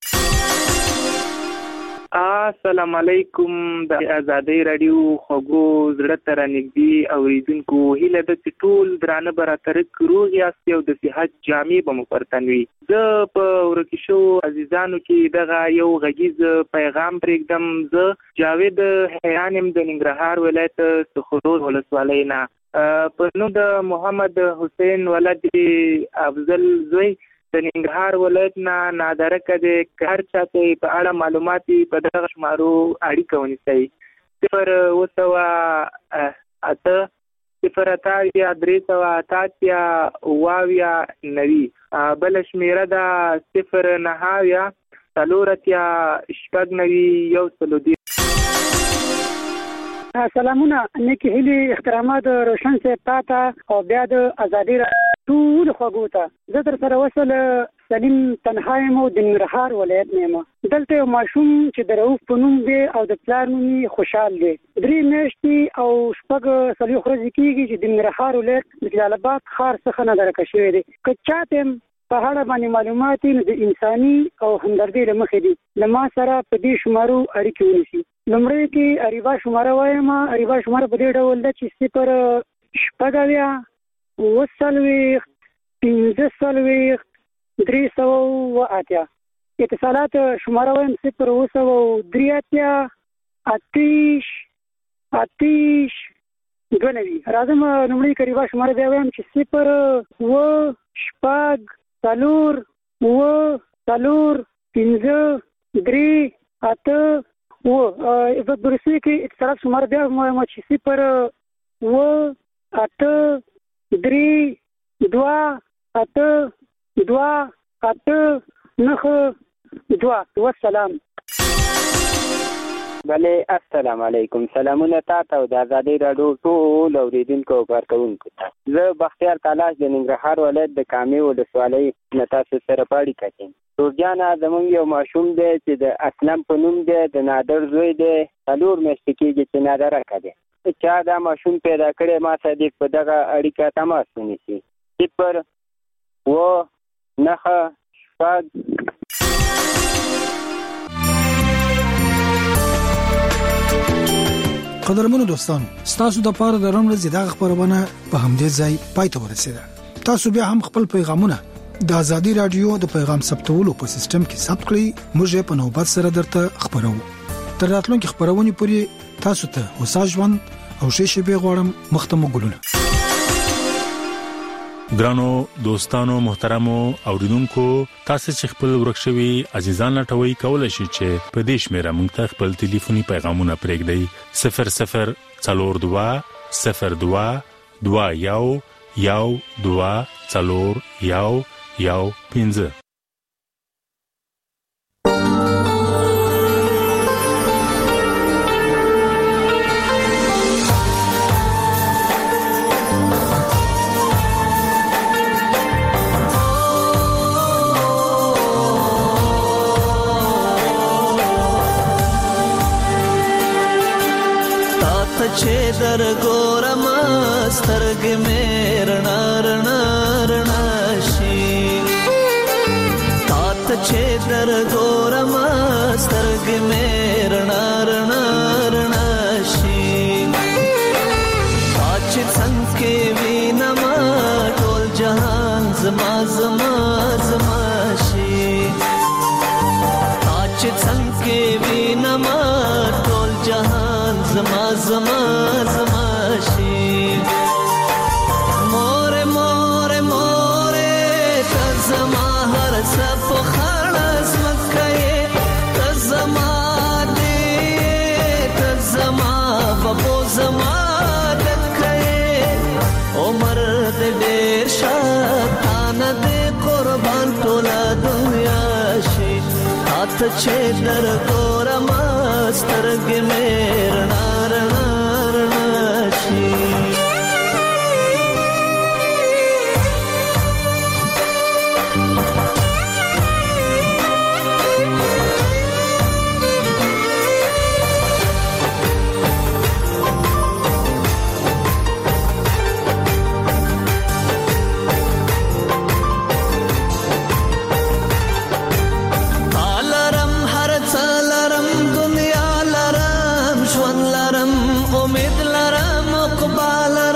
Speaker 21: السلام علیکم. د آزادۍ راډیو خوږو زړه ته رانږدې اورېدونکو هیله ده چې ټول درانه به راترک روغ یاست او د صحت جامې به مو پر تن وي. زه په ورکې شوو عزیزانو کې دغه یو غږیز پیغام پرېږدم. زه جاوید حیان یم د ننګرهار ولایت سخرور ولسوالۍ نه. په نوم د محمد حسین ولد افضل زوی د ننګرهار ولایت نه نادرکه دی. که هر چا ته په اړه معلومات په دغه شمارو اړیکه ونیسئ. صفر اوه سوه اته صفر اتاویا درې سوه اته اتیا اووه اویا نوي. بله شمیره ده صفر نهه اویا څلور اتیا شپږ نوي یو سلو دېرش.
Speaker 22: سلامونه نیکی هیلې احترامات روشن صاحب تا ته او بیا د ازادۍ ټول خوږو ته. زه در سره وصل سلیم تنها یم او د ننګرهار ولایت نه یم. دلته یو ماشوم چې د رؤف په نوم دی او د پلار نوم یې خوشحال دی. درې میاشتې او شپږ څلوېښت ورځې کېږي چې د ننګرهار ولایت د جلال آباد ښار څخه نادرکه شوی دی. که چا ته په اړه باندې معلومات نو د انساني او همدردۍ له مخې دي له ما سره په دې شمارو اړیکې ونیسي. لومړی کې اریبا شماره وایم. اریبا شماره په دې ډول ده چې صفر شپږ اویا اوه څلوېښت پنځه څلوېښت درې سوه اووه اتیا. اتصالات شماره وایم صفر اوه سوه درې اتیا اتهویشت اتهویشت دوه نوي. راځم لومړی کې اریبا شماره بیا وایم چې صفر اوه شپږ څلور اوه څلور پنځه درې اته اوه. په روسي کې اتصالات شماره بیا وایم چې صفر اوه اته درې دوه اته دوه اته نهه دوه. والسلام.
Speaker 23: بله السلام علیکم. سلامونه تا ته او د آزادۍ راډیو ټول اورېدونکو او کارکوونکو ته. زه بختیار تالاش د ننګرهار ولایت د کامې ولسوالۍ نه تاسو سره په اړیکه کې یم. جورجانه زموږ یو ماشوم دی چې د اسلم په نوم دی. د نادر زوی دی. څلور میاشتې کېږي چې نادرکه دی. چا دا ماشوم پیدا کړی ما صدیق په دغه اړیکه تماس ونیسي. صفر اوه نهه شپږ.
Speaker 5: قدرمنو دوستانو ستاسو د پاره د رمل زیاده خبرونه په همدې ځای پای ته ورسیده. تاسو بیا هم خپل پیغامونه د آزادۍ رادیو د پیغام ثبتولو په سیستم کې ثبت کړئ. موږ په نوبت سره درته خبرو. تر راتلونکي خبرونه پورې تاسو ته هوسا ژوند او ښه شپه غواړم. مختمو ګلونه.
Speaker 4: ګرانو دوستانو محترمو اوریدونکو تاسو چې خپل ورکشوي عزیزان لټوي کولای شئ چې په دې شمیره موږ ته خپل ټلیفوني پیغامونه پرېږدئ. صفر صفر څلور دوه صفر دوه دوه یو یو دوه څلور یو یو پنځه.
Speaker 24: چې در ګورم سترګې مې رڼا رڼا رڼا شي. تا ته چې در ګورم سترګې مې رڼا رڼا رڼا شي. زما زما زما شي اچ څنګه وینما ټول جهان زما زما زما شي مور مور مور ته زما هر صف خلاص مکه ته زما دې ته زما بابو زما عمر دې ډېر شاتان دې قربان ټوله دنیا شي هات چې در ګورم سترګې مې رڼا رڼا رڼا شي امید لرم عقبال